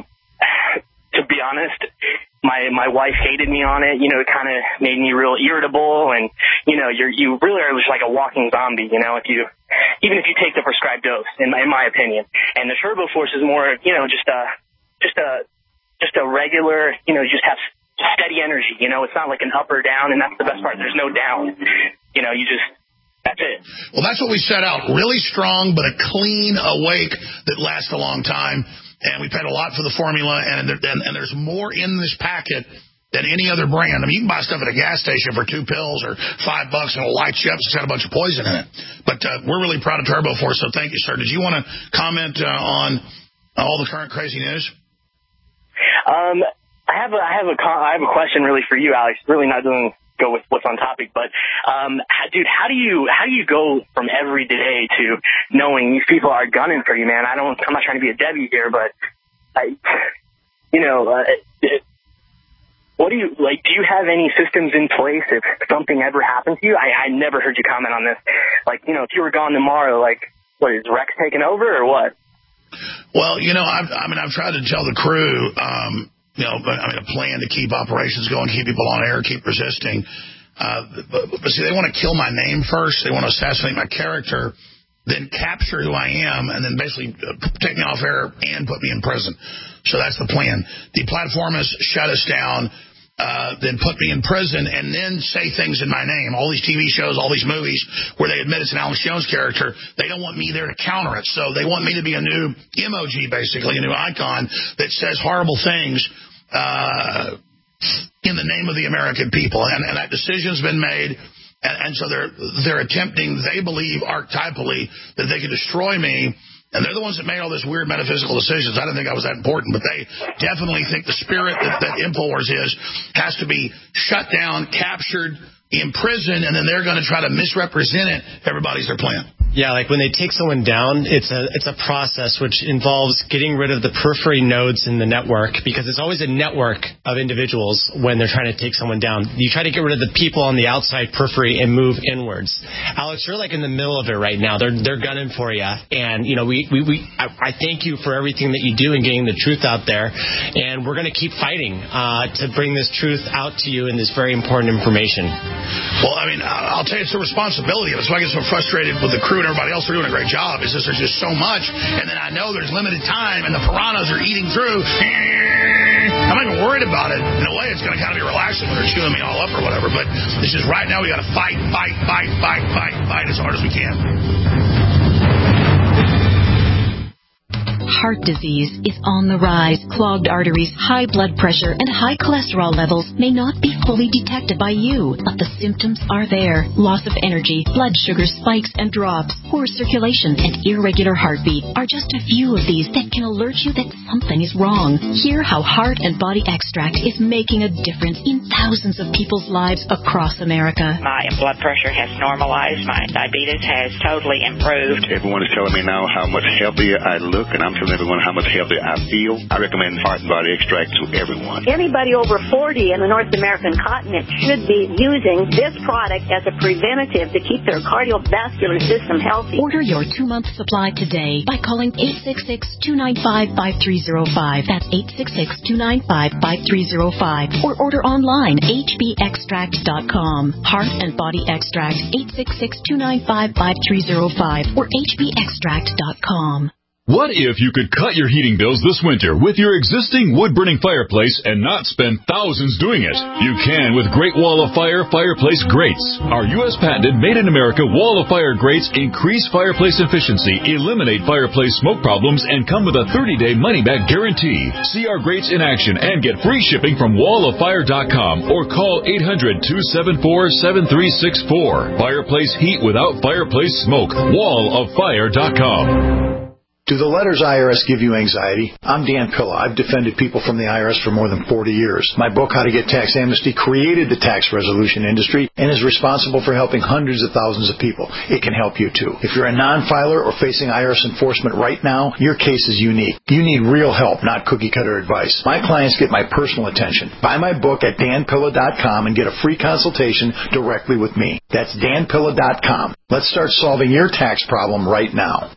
to be honest, my my wife hated me on it. You know, it kind of made me real irritable, and you know, you're you really are just like a walking zombie. You know, if you even if you take the prescribed dose, in my, in my opinion. And the Turbo Force is more, you know, just a just a just a regular, you know, you just have steady energy. You know, it's not like an up or down, and that's the best part. There's no down. You know, you just, that's it. Well, that's what we set out. Really strong, but a clean awake that lasts a long time. And we paid a lot for the formula, and, there, and, and there's more in this packet than any other brand. I mean, you can buy stuff at a gas station for two pills or five bucks, and it'll light you up. It's got a bunch of poison in it. But uh, we're really proud of Turbo Force, so thank you, sir. Did you want to comment uh, on all the current crazy news? Um, I have a, I have a, I have a question really for you, Alex. Really not doing go with what's on topic, but um, dude, how do you how do you go from every day to knowing these people are gunning for you, man? I don't. I'm not trying to be a Debbie here, but I, you know, uh, it, what do you like? Do you have any systems in place if something ever happens to you? I, I never heard you comment on this. Like, you know, if you were gone tomorrow, like, what is Rex taking over or what? Well, you know, I've, I mean, I've tried to tell the crew, um, you know, but, I mean, a plan to keep operations going, keep people on air, keep resisting. Uh, but, but see, they want to kill my name first. They want to assassinate my character, then capture who I am, and then basically take me off air and put me in prison. So that's the plan. The platformists shut us down, uh, then put me in prison, and then say things in my name. All these T V shows, all these movies where they admit it's an Alex Jones character, they don't want me there to counter it. So they want me to be a new emoji, basically, a new icon that says horrible things uh, in the name of the American people. And, and that decision's been made. And, and so they're they're attempting, they believe archetypally, that they can destroy me. And they're the ones that made all this weird metaphysical decisions. I didn't think I was that important, but they definitely think the spirit that, that InfoWars is has to be shut down, captured, imprisoned, and then they're going to try to misrepresent it. Everybody's their plan. Yeah, like when they take someone down, it's a it's a process which involves getting rid of the periphery nodes in the network, because it's always a network of individuals when they're trying to take someone down. You try to get rid of the people on the outside periphery and move inwards. Alex, you're like in the middle of it right now. They're they're gunning for you, and you know we we, we I, I thank you for everything that you do in getting the truth out there, and we're going to keep fighting uh, to bring this truth out to you and this very important information. Well, I mean, I'll tell you, it's a responsibility. That's why I get so frustrated with the crew and everybody else. They're doing a great job. Is just there's just so much, and then I know there's limited time, and the piranhas are eating through. I'm not even worried about it. In a way, it's going to kind of be relaxing when they're chewing me all up or whatever. But it's just right now we got to fight, fight, fight, fight, fight, fight as hard as we can. Heart disease is on the rise. Clogged arteries, high blood pressure, and high cholesterol levels may not be fully detected by you, but the symptoms are there. Loss of energy, blood sugar spikes and drops, poor circulation, and irregular heartbeat are just a few of these that can alert you that something is wrong. Hear how Heart and Body Extract is making a difference in thousands of people's lives across America. My blood pressure has normalized. My diabetes has totally improved. Everyone is telling me now how much healthier I look, and I'm telling everyone how much healthier I feel. I recommend Heart and Body Extract to everyone. Anybody over forty in the North American incontinent should be using this product as a preventative to keep their cardiovascular system healthy. Order your two-month supply today by calling eight six six, two nine five, five three zero five. That's eight six six, two nine five, five three zero five. Or order online, h b extract dot com. Heart and Body Extract, eight six six, two nine five, five three zero five or h b extract dot com. What if you could cut your heating bills this winter with your existing wood-burning fireplace and not spend thousands doing it? You can with Great Wall of Fire fireplace grates. Our U S patented made-in-America Wall of Fire grates increase fireplace efficiency, eliminate fireplace smoke problems, and come with a thirty-day money-back guarantee. See our grates in action and get free shipping from wall of fire dot com or call eight hundred, two seven four, seven three six four. Fireplace heat without fireplace smoke. wall of fire dot com. Do the letters I R S give you anxiety? I'm Dan Pilla. I've defended people from the I R S for more than forty years. My book, How to Get Tax Amnesty, created the tax resolution industry and is responsible for helping hundreds of thousands of people. It can help you, too. If you're a non-filer or facing I R S enforcement right now, your case is unique. You need real help, not cookie-cutter advice. My clients get my personal attention. Buy my book at dan pilla dot com and get a free consultation directly with me. That's dan pilla dot com. Let's start solving your tax problem right now.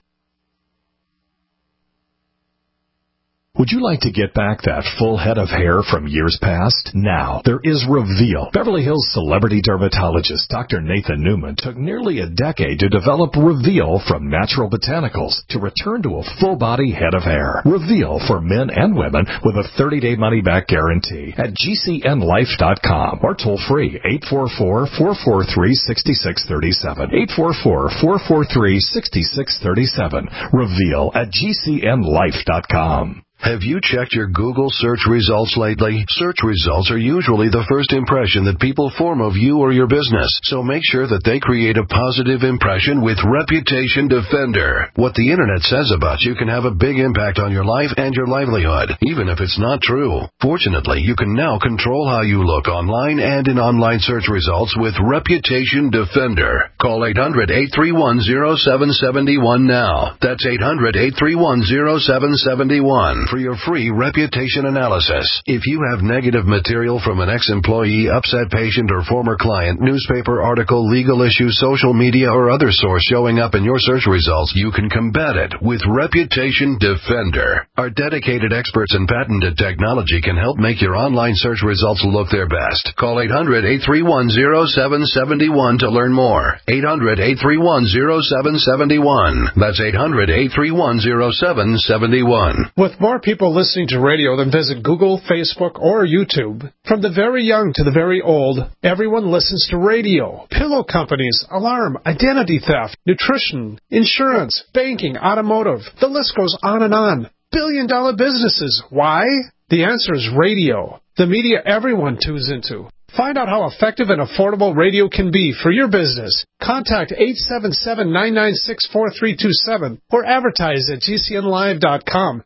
Would you like to get back that full head of hair from years past? Now, there is Reveal. Beverly Hills celebrity dermatologist Doctor Nathan Newman took nearly a decade to develop Reveal from natural botanicals to return to a full-body head of hair. Reveal for men and women with a thirty-day money-back guarantee at g c n life dot com or toll-free eight four four, four four three, six six three seven. eight four four, four four three, six six three seven. Reveal at g c n life dot com. Have you checked your Google search results lately? Search results are usually the first impression that people form of you or your business, so make sure that they create a positive impression with Reputation Defender. What the internet says about you can have a big impact on your life and your livelihood, even if it's not true. Fortunately, you can now control how you look online and in online search results with Reputation Defender. Call eight hundred, eight three one, zero seven seven one now. That's eight hundred, eight three one, zero seven seven one. For your free reputation analysis. If you have negative material from an ex-employee, upset patient, or former client, newspaper article, legal issue, social media, or other source showing up in your search results, you can combat it with Reputation Defender. Our dedicated experts in patented technology can help make your online search results look their best. Call eight hundred, eight three one, zero seven seven one to learn more. eight hundred, eight three one, zero seven seven one. That's eight hundred, eight three one, zero seven seven one. With more people listening to radio than visit Google, Facebook, or YouTube. From the very young to the very old, everyone listens to radio. Pillow companies, alarm, identity theft, nutrition, insurance, banking, automotive. The list goes on and on. Billion dollar businesses. Why? The answer is radio. The media everyone tunes into. Find out how effective and affordable radio can be for your business. Contact eight seven seven, nine nine six, four three two seven or advertise at g c n live dot com.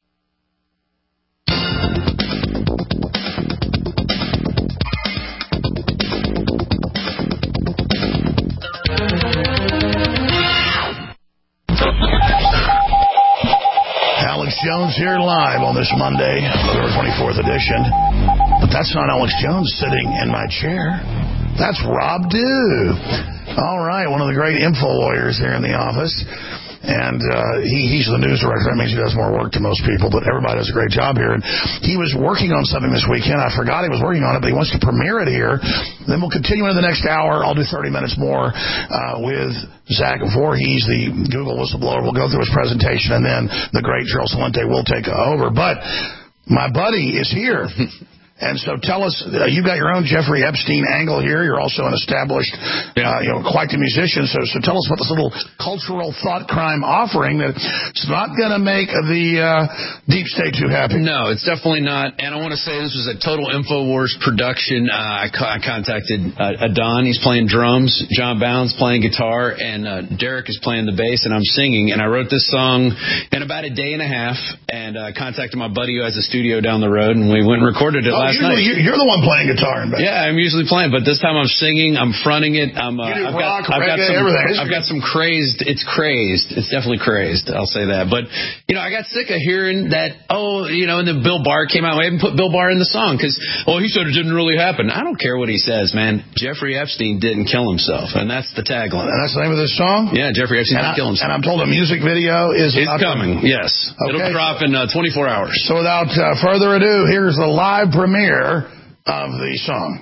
Alex Jones here live on this Monday, November twenty-fourth edition. But that's not Alex Jones sitting in my chair. That's Rob Dew. All right, one of the great info lawyers here in the office. And uh, he, he's the news director. That means he does more work to most people, but everybody does a great job here. And he was working on something this weekend. I forgot he was working on it, but he wants to premiere it here. Then we'll continue into the next hour. I'll do thirty minutes more uh, with Zach Voorhees, the Google whistleblower. We'll go through his presentation, and then the great Charles Salente will take over. But my buddy is here. And so tell us, uh, you got your own Jeffrey Epstein angle here. You're also an established, uh, you know, quite the musician. So, so tell us about this little cultural thought crime offering that it's not going to make the uh, deep state too happy. No, it's definitely not. And I want to say this was a total InfoWars production. Uh, I, co- I contacted uh, Adon. He's playing drums. John Bounds playing guitar. And uh, Derek is playing the bass. And I'm singing. And I wrote this song in about a day and a half. And I uh, contacted my buddy who has a studio down the road. And we went and recorded it. Oh, last usually night. You're the one playing guitar in bed. Yeah, I'm usually playing, but this time I'm singing, I'm fronting it. I'm, uh, You do I've rock, got, I've got reggae, some, everything. I've got some crazed. It's crazed. It's definitely crazed. I'll say that. But you know, I got sick of hearing that. Oh, you know, and then Bill Barr came out. I haven't put Bill Barr in the song because oh, he said it didn't really happen. I don't care what he says, man. Jeffrey Epstein didn't kill himself, and that's the tagline. And that's the name of this song? Yeah, Jeffrey Epstein and didn't I, kill himself. And I'm told a music video is It's coming. To... Yes, okay. It'll drop in uh, twenty-four hours. So without uh, further ado, here's the live premiere of the song.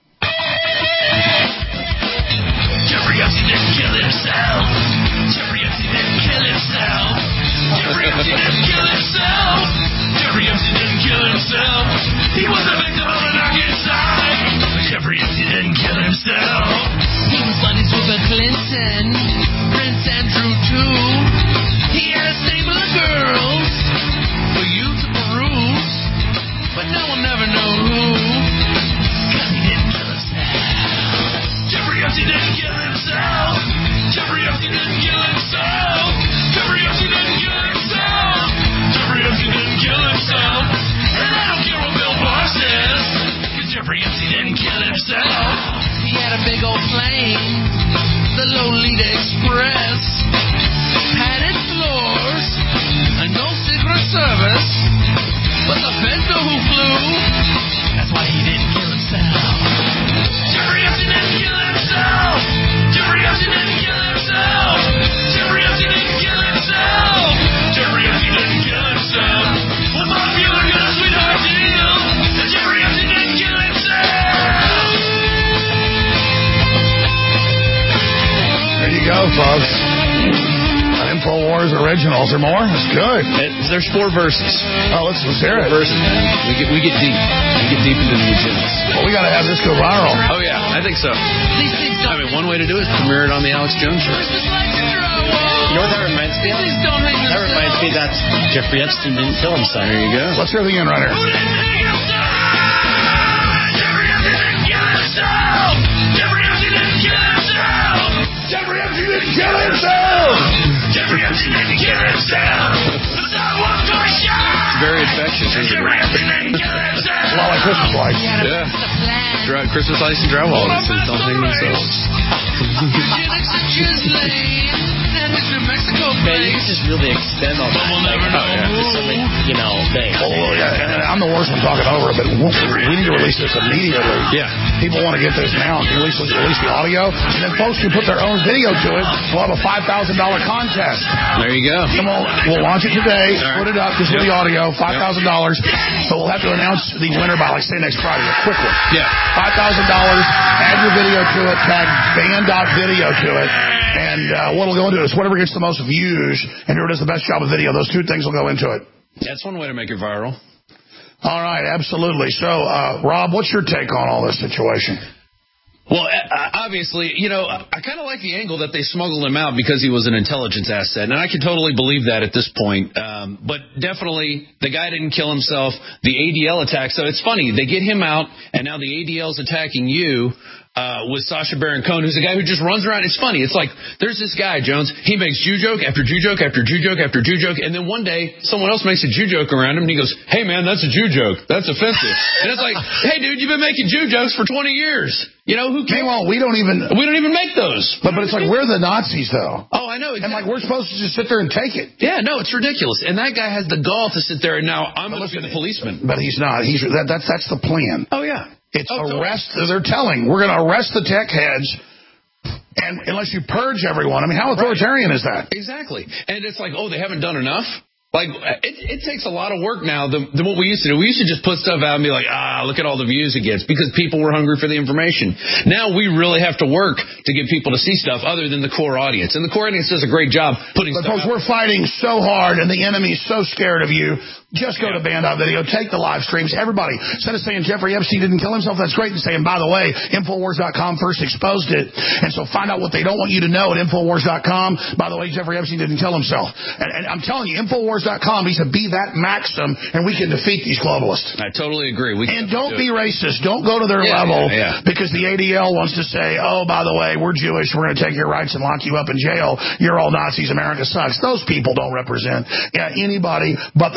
Jeffrey Epstein didn't kill himself. Jeffrey Epstein didn't kill himself. Jeffrey Epstein didn't kill himself. Jeffrey Epstein didn't kill himself. He was a victim of a dark inside. Jeffrey Epstein didn't kill himself. He was buddies with Bill Clinton, Prince Andrew too. He had a stable of girls for you to peruse, but no one ever know who. Cause he didn't kill himself. Jeffrey Epstein didn't kill himself. Jeffrey Epstein didn't kill himself. Jeffrey Epstein didn't kill himself. Jeffrey Epstein didn't kill himself. And I don't care what Bill Barr says, cause Jeffrey Epstein didn't kill himself. He had a big old plane, the Lolita Express. Padded floors, and no Secret Service. But the feds know who flew. That's why he didn't kill himself. Jeffrey Epstein didn't kill himself. Jeffrey Epstein didn't kill himself. Jeffrey Epstein didn't kill himself. Jeffrey Epstein didn't kill himself. Well, Bob Mueller got a sweetheart deal. And Jeffrey Epstein didn't kill himself. There you go, folks. InfoWars originals or more. It's good. It, there's four verses. Oh, let's, let's hear it. Four verses, man. We get we get deep. We get deep into the eugenics. Well, we got to have this go viral. Oh yeah, I think so. I mean, one way to do it is premiere it on the Alex Jones Show. You know what that reminds me of? That reminds me that Jeffrey Epstein didn't kill himself. There you go. Let's hear the end right here. Jeffrey Epstein didn't kill himself. Jeffrey Epstein didn't kill himself. Jeffrey Epstein didn't kill himself. Jeffrey Epstein didn't kill himself. It's not one for sure. It's very infectious, isn't it? Jeffrey Epstein didn't kill himself. It's a lot like Christmas lights. Yeah. Dry, Christmas lights and drywall. So don't hang themselves. Man, you can just really extend on that. Like, oh, yeah. Just something, you know, thing. Oh, yeah. I'm the worst one talking over it, but we need to release this immediately. Yeah. People want to get this now. Can release, release the audio, and then folks can put their own video to it. We'll have a five thousand dollars contest. There you go. And we'll, we'll launch it today, right. put it up, just with Yep. the audio, five thousand dollars. But we'll have to announce the winner by, like, say, next Friday, a quick one. Yeah. five thousand dollars, add your video to it, tag band.video to it, and uh, what will go into it is whatever gets the most views and whoever does the best job with video, those two things will go into it. That's one way to make it viral. All right, absolutely. So, uh, Rob, what's your take on all this situation? Well, uh, obviously, you know, I kind of like the angle that they smuggled him out because he was an intelligence asset, and I can totally believe that at this point. Um, but definitely, the guy didn't kill himself. The A D L attack. So it's funny, they get him out, and now the A D L's attacking you. Uh, with Sacha Baron Cohen, who's a guy who just runs around. It's funny. It's like, there's this guy, Jones. He makes Jew joke after Jew joke after Jew joke after Jew joke. And then one day, someone else makes a Jew joke around him, and he goes, hey, man, that's a Jew joke. That's offensive. And it's like, hey, dude, you've been making Jew jokes for twenty years. You know, who cares? Meanwhile, we don't even... We don't even make those. But but it's like, we're the Nazis, though. Oh, I know. Exactly. And, like, we're supposed to just sit there and take it. Yeah, no, it's ridiculous. And that guy has the gall to sit there, and now I'm going to be the policeman. But he's not. He's that, that's, that's the plan. Oh, yeah. It's oh, arrest. Totally. They're telling, we're going to arrest the tech heads, and unless you purge everyone. I mean, how authoritarian right. is that? Exactly. And it's like, oh, they haven't done enough? Like, it, it takes a lot of work now than, than what we used to do. We used to just put stuff out and be like, ah, look at all the views it gets, because people were hungry for the information. Now we really have to work to get people to see stuff other than the core audience. And the core audience does a great job putting but stuff folks, out. We're fighting so hard, and the enemy's so scared of you. Just go yeah. to Band.video, take the live streams. Everybody, instead of saying Jeffrey Epstein didn't kill himself, that's great. And saying, by the way, Infowars dot com first exposed it. And so find out what they don't want you to know at Infowars dot com. By the way, Jeffrey Epstein didn't kill himself. And, and I'm telling you, Infowars dot com needs to be that maxim, and we can defeat these globalists. I totally agree. We and don't do be racist. Don't go to their yeah, level yeah, yeah. because the A D L wants to say, oh, by the way, we're Jewish. We're going to take your rights and lock you up in jail. You're all Nazis. America sucks. Those people don't represent yeah, anybody but the globalists.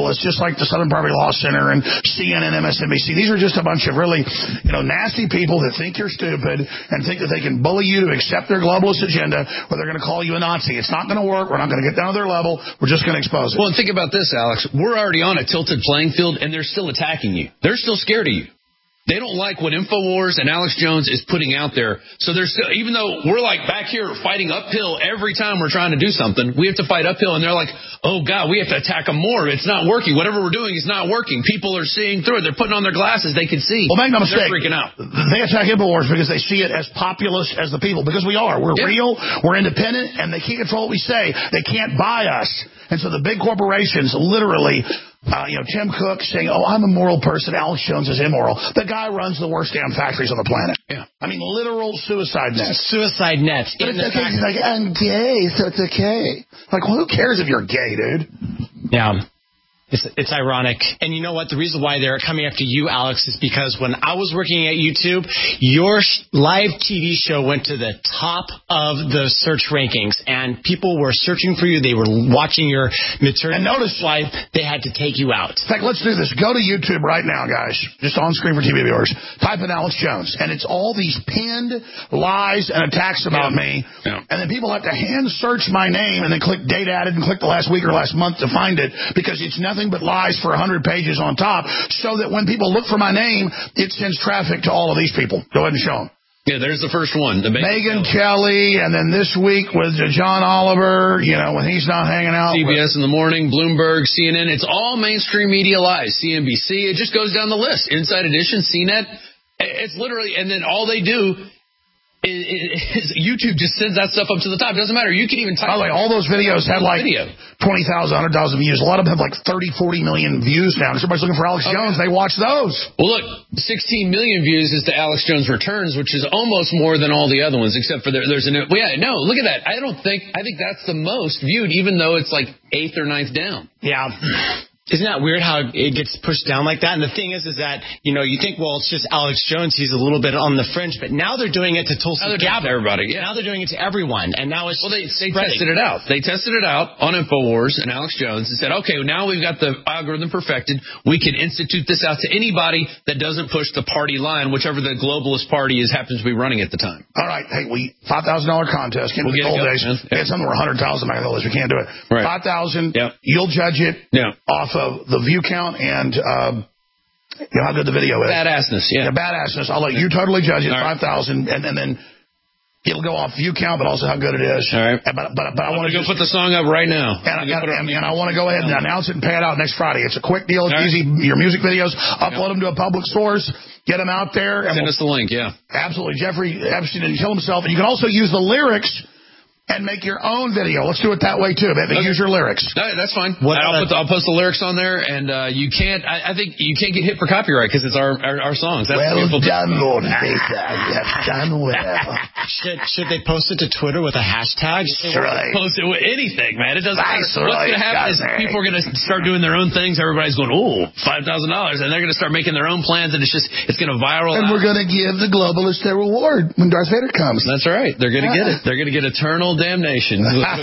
globalists, just like the Southern Poverty Law Center and C N N, M S N B C. These are just a bunch of really, you know, nasty people that think you're stupid and think that they can bully you to accept their globalist agenda, or they're going to call you a Nazi. It's not going to work. We're not going to get down to their level. We're just going to expose it. Well, and think about this, Alex. We're already on a tilted playing field, and they're still attacking you. They're still scared of you. They don't like what InfoWars and Alex Jones is putting out there. So they're still, even though we're like back here fighting uphill every time we're trying to do something, we have to fight uphill, and they're like, oh, God, we have to attack them more. It's not working. Whatever we're doing is not working. People are seeing through it. They're putting on their glasses. They can see. Well, make no mistake. They're freaking out. They attack InfoWars because they see it as populist as the people, because we are. We're yeah. real. We're independent, and they can't control what we say. They can't buy us. And so the big corporations literally... Uh, you know, Tim Cook saying, oh, I'm a moral person. Alex Jones is immoral. The guy runs the worst damn factories on the planet. Yeah. I mean, literal suicide nets. Suicide nets. But it's okay. He's like, I'm gay, so it's okay. Like, well, who cares if you're gay, dude? Yeah. It's, it's ironic. And you know what? The reason why they're coming after you, Alex, is because when I was working at YouTube, your sh- live T V show went to the top of the search rankings, and people were searching for you. They were watching your material. And notice why they had to take you out. In fact, let's do this. Go to YouTube right now, guys. Just on screen for T V viewers. Type in Alex Jones. And it's all these pinned lies and attacks about yeah. me. Yeah. And then people have to hand search my name and then click date added and click the last week or last month to find it, because it's nothing but lies for one hundred pages on top, so that when people look for my name, it sends traffic to all of these people. Go ahead and show them. Yeah, there's the first one. The Megyn Kelly, and then this week with John Oliver, you know, when he's not hanging out. C B S with... in the morning, Bloomberg, C N N. It's all mainstream media lies. C N B C. It just goes down the list. Inside Edition, C net. It's literally, and then all they do is, is YouTube just sends that stuff up to the top. It doesn't matter. You can even type. By the way, all those videos had like video. twenty thousand, one hundred thousand views. A lot of them have like thirty, forty million views now. Everybody's looking for Alex okay. Jones. They watch those. Well, look, sixteen million views is to Alex Jones Returns, which is almost more than all the other ones, except for there, there's a new. Well, yeah, no, look at that. I don't think, I think that's the most viewed, even though it's like eighth or ninth down. Yeah. Isn't that weird how it gets pushed down like that? And the thing is, is that, you know, you think, well, it's just Alex Jones. He's a little bit on the fringe. But now they're doing it to Tulsi Gabbard. Everybody. Yeah. Now they're doing it to everyone. And now it's Well, they, they spreading. tested it out. They tested it out on InfoWars and Alex Jones and said, okay, now we've got the algorithm perfected. We can institute this out to anybody that doesn't push the party line, whichever the globalist party is happens to be running at the time. All right. Hey, we five thousand dollars contest. Get we'll the get old it days. Yeah. We had something where one hundred thousand back in the list. We can't do it. Right. five thousand dollars. Yep. You'll judge it yeah. off of the view count and um, you know how good the video is. Badassness, yeah. Yeah, badassness. I'll let you totally judge it, right. five thousand, and, and then it'll go off view count, but also how good it is. All right. And, but but, but I want to go put the song up right now. And, and, and, and I want to go ahead and announce it and pay it out next Friday. It's a quick deal. It's right. easy. Your music videos, upload them to a public source, get them out there. And Send we'll, us the link, yeah. Absolutely. Jeffrey Epstein didn't kill himself. And you can also use the lyrics and make your own video. Let's do it that way, too. Maybe okay. use your lyrics. No, that's fine. What, I'll, put the, I'll post the lyrics on there, and uh, you can't, I, I think you can't get hit for copyright because it's our, our, our songs. That's well done, Lord Mesa. You have done well. Should, should they post it to Twitter with a hashtag? Right. Post it with anything, man. It doesn't nice matter. What's right, going to happen is people are going to start doing their own things. Everybody's going, oh, five thousand dollars. And they're going to start making their own plans, and it's just, it's going to viral. And out. we're going to give the globalists their reward when Darth Vader comes. That's right. They're going to yeah. get it. They're going to get eternal damnation.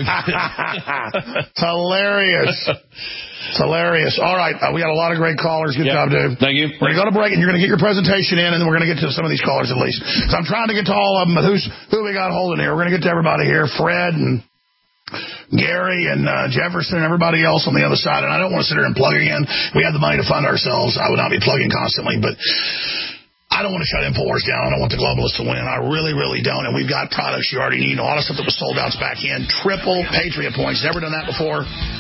It's hilarious. It's hilarious. All right. Uh, we got a lot of great callers. Good yep. job, dude. Thank you. We're going to go to break, and you're going to get your presentation in, and then we're going to get to some of these callers at least. So I'm trying to get to all of them, but who's, who we got holding here? We're going to get to everybody here. Fred and Gary and uh, Jefferson and everybody else on the other side. And I don't want to sit here and plug again. We have the money to fund ourselves. I would not be plugging constantly, but I don't want to shut InfoWars down. I don't want the globalists to win. I really, really don't. And we've got products you already need. A lot of stuff that was sold out's back in. Triple Patriot points. Never done that before.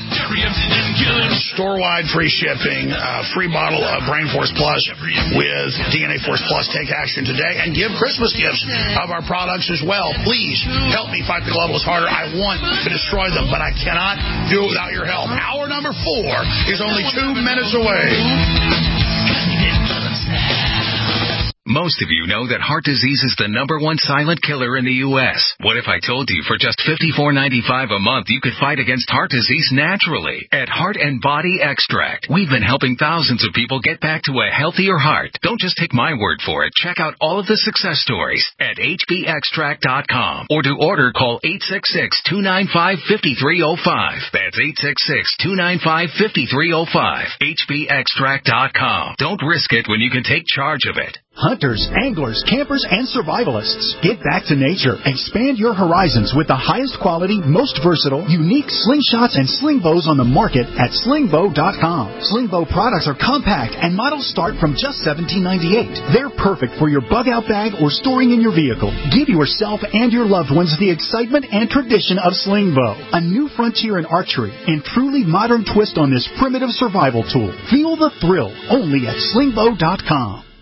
Store-wide free shipping. Uh, free bottle of Brain Force Plus with D N A Force Plus. Take action today. And give Christmas gifts of our products as well. Please help me fight the globalists harder. I want to destroy them, but I cannot do it without your help. Hour number four is only two minutes away. Most of you know that heart disease is the number one silent killer in the U S What if I told you for just fifty-four ninety-five a month you could fight against heart disease naturally? At Heart and Body Extract, we've been helping thousands of people get back to a healthier heart. Don't just take my word for it. Check out all of the success stories at H B extract dot com. Or to order, call eight six six, two nine five, five three zero five. That's eight six six, two nine five, five three zero five. H B extract dot com. Don't risk it when you can take charge of it. Hunters, anglers, campers, and survivalists, get back to nature. Expand your horizons with the highest quality, most versatile, unique slingshots and sling bows on the market at sling bow dot com. Sling bow products are compact and models start from just seventeen ninety-eight. They're perfect for your bug out bag or storing in your vehicle. Give yourself and your loved ones the excitement and tradition of sling bow, a new frontier in archery and truly modern twist on this primitive survival tool. Feel the thrill only at sling bow dot com.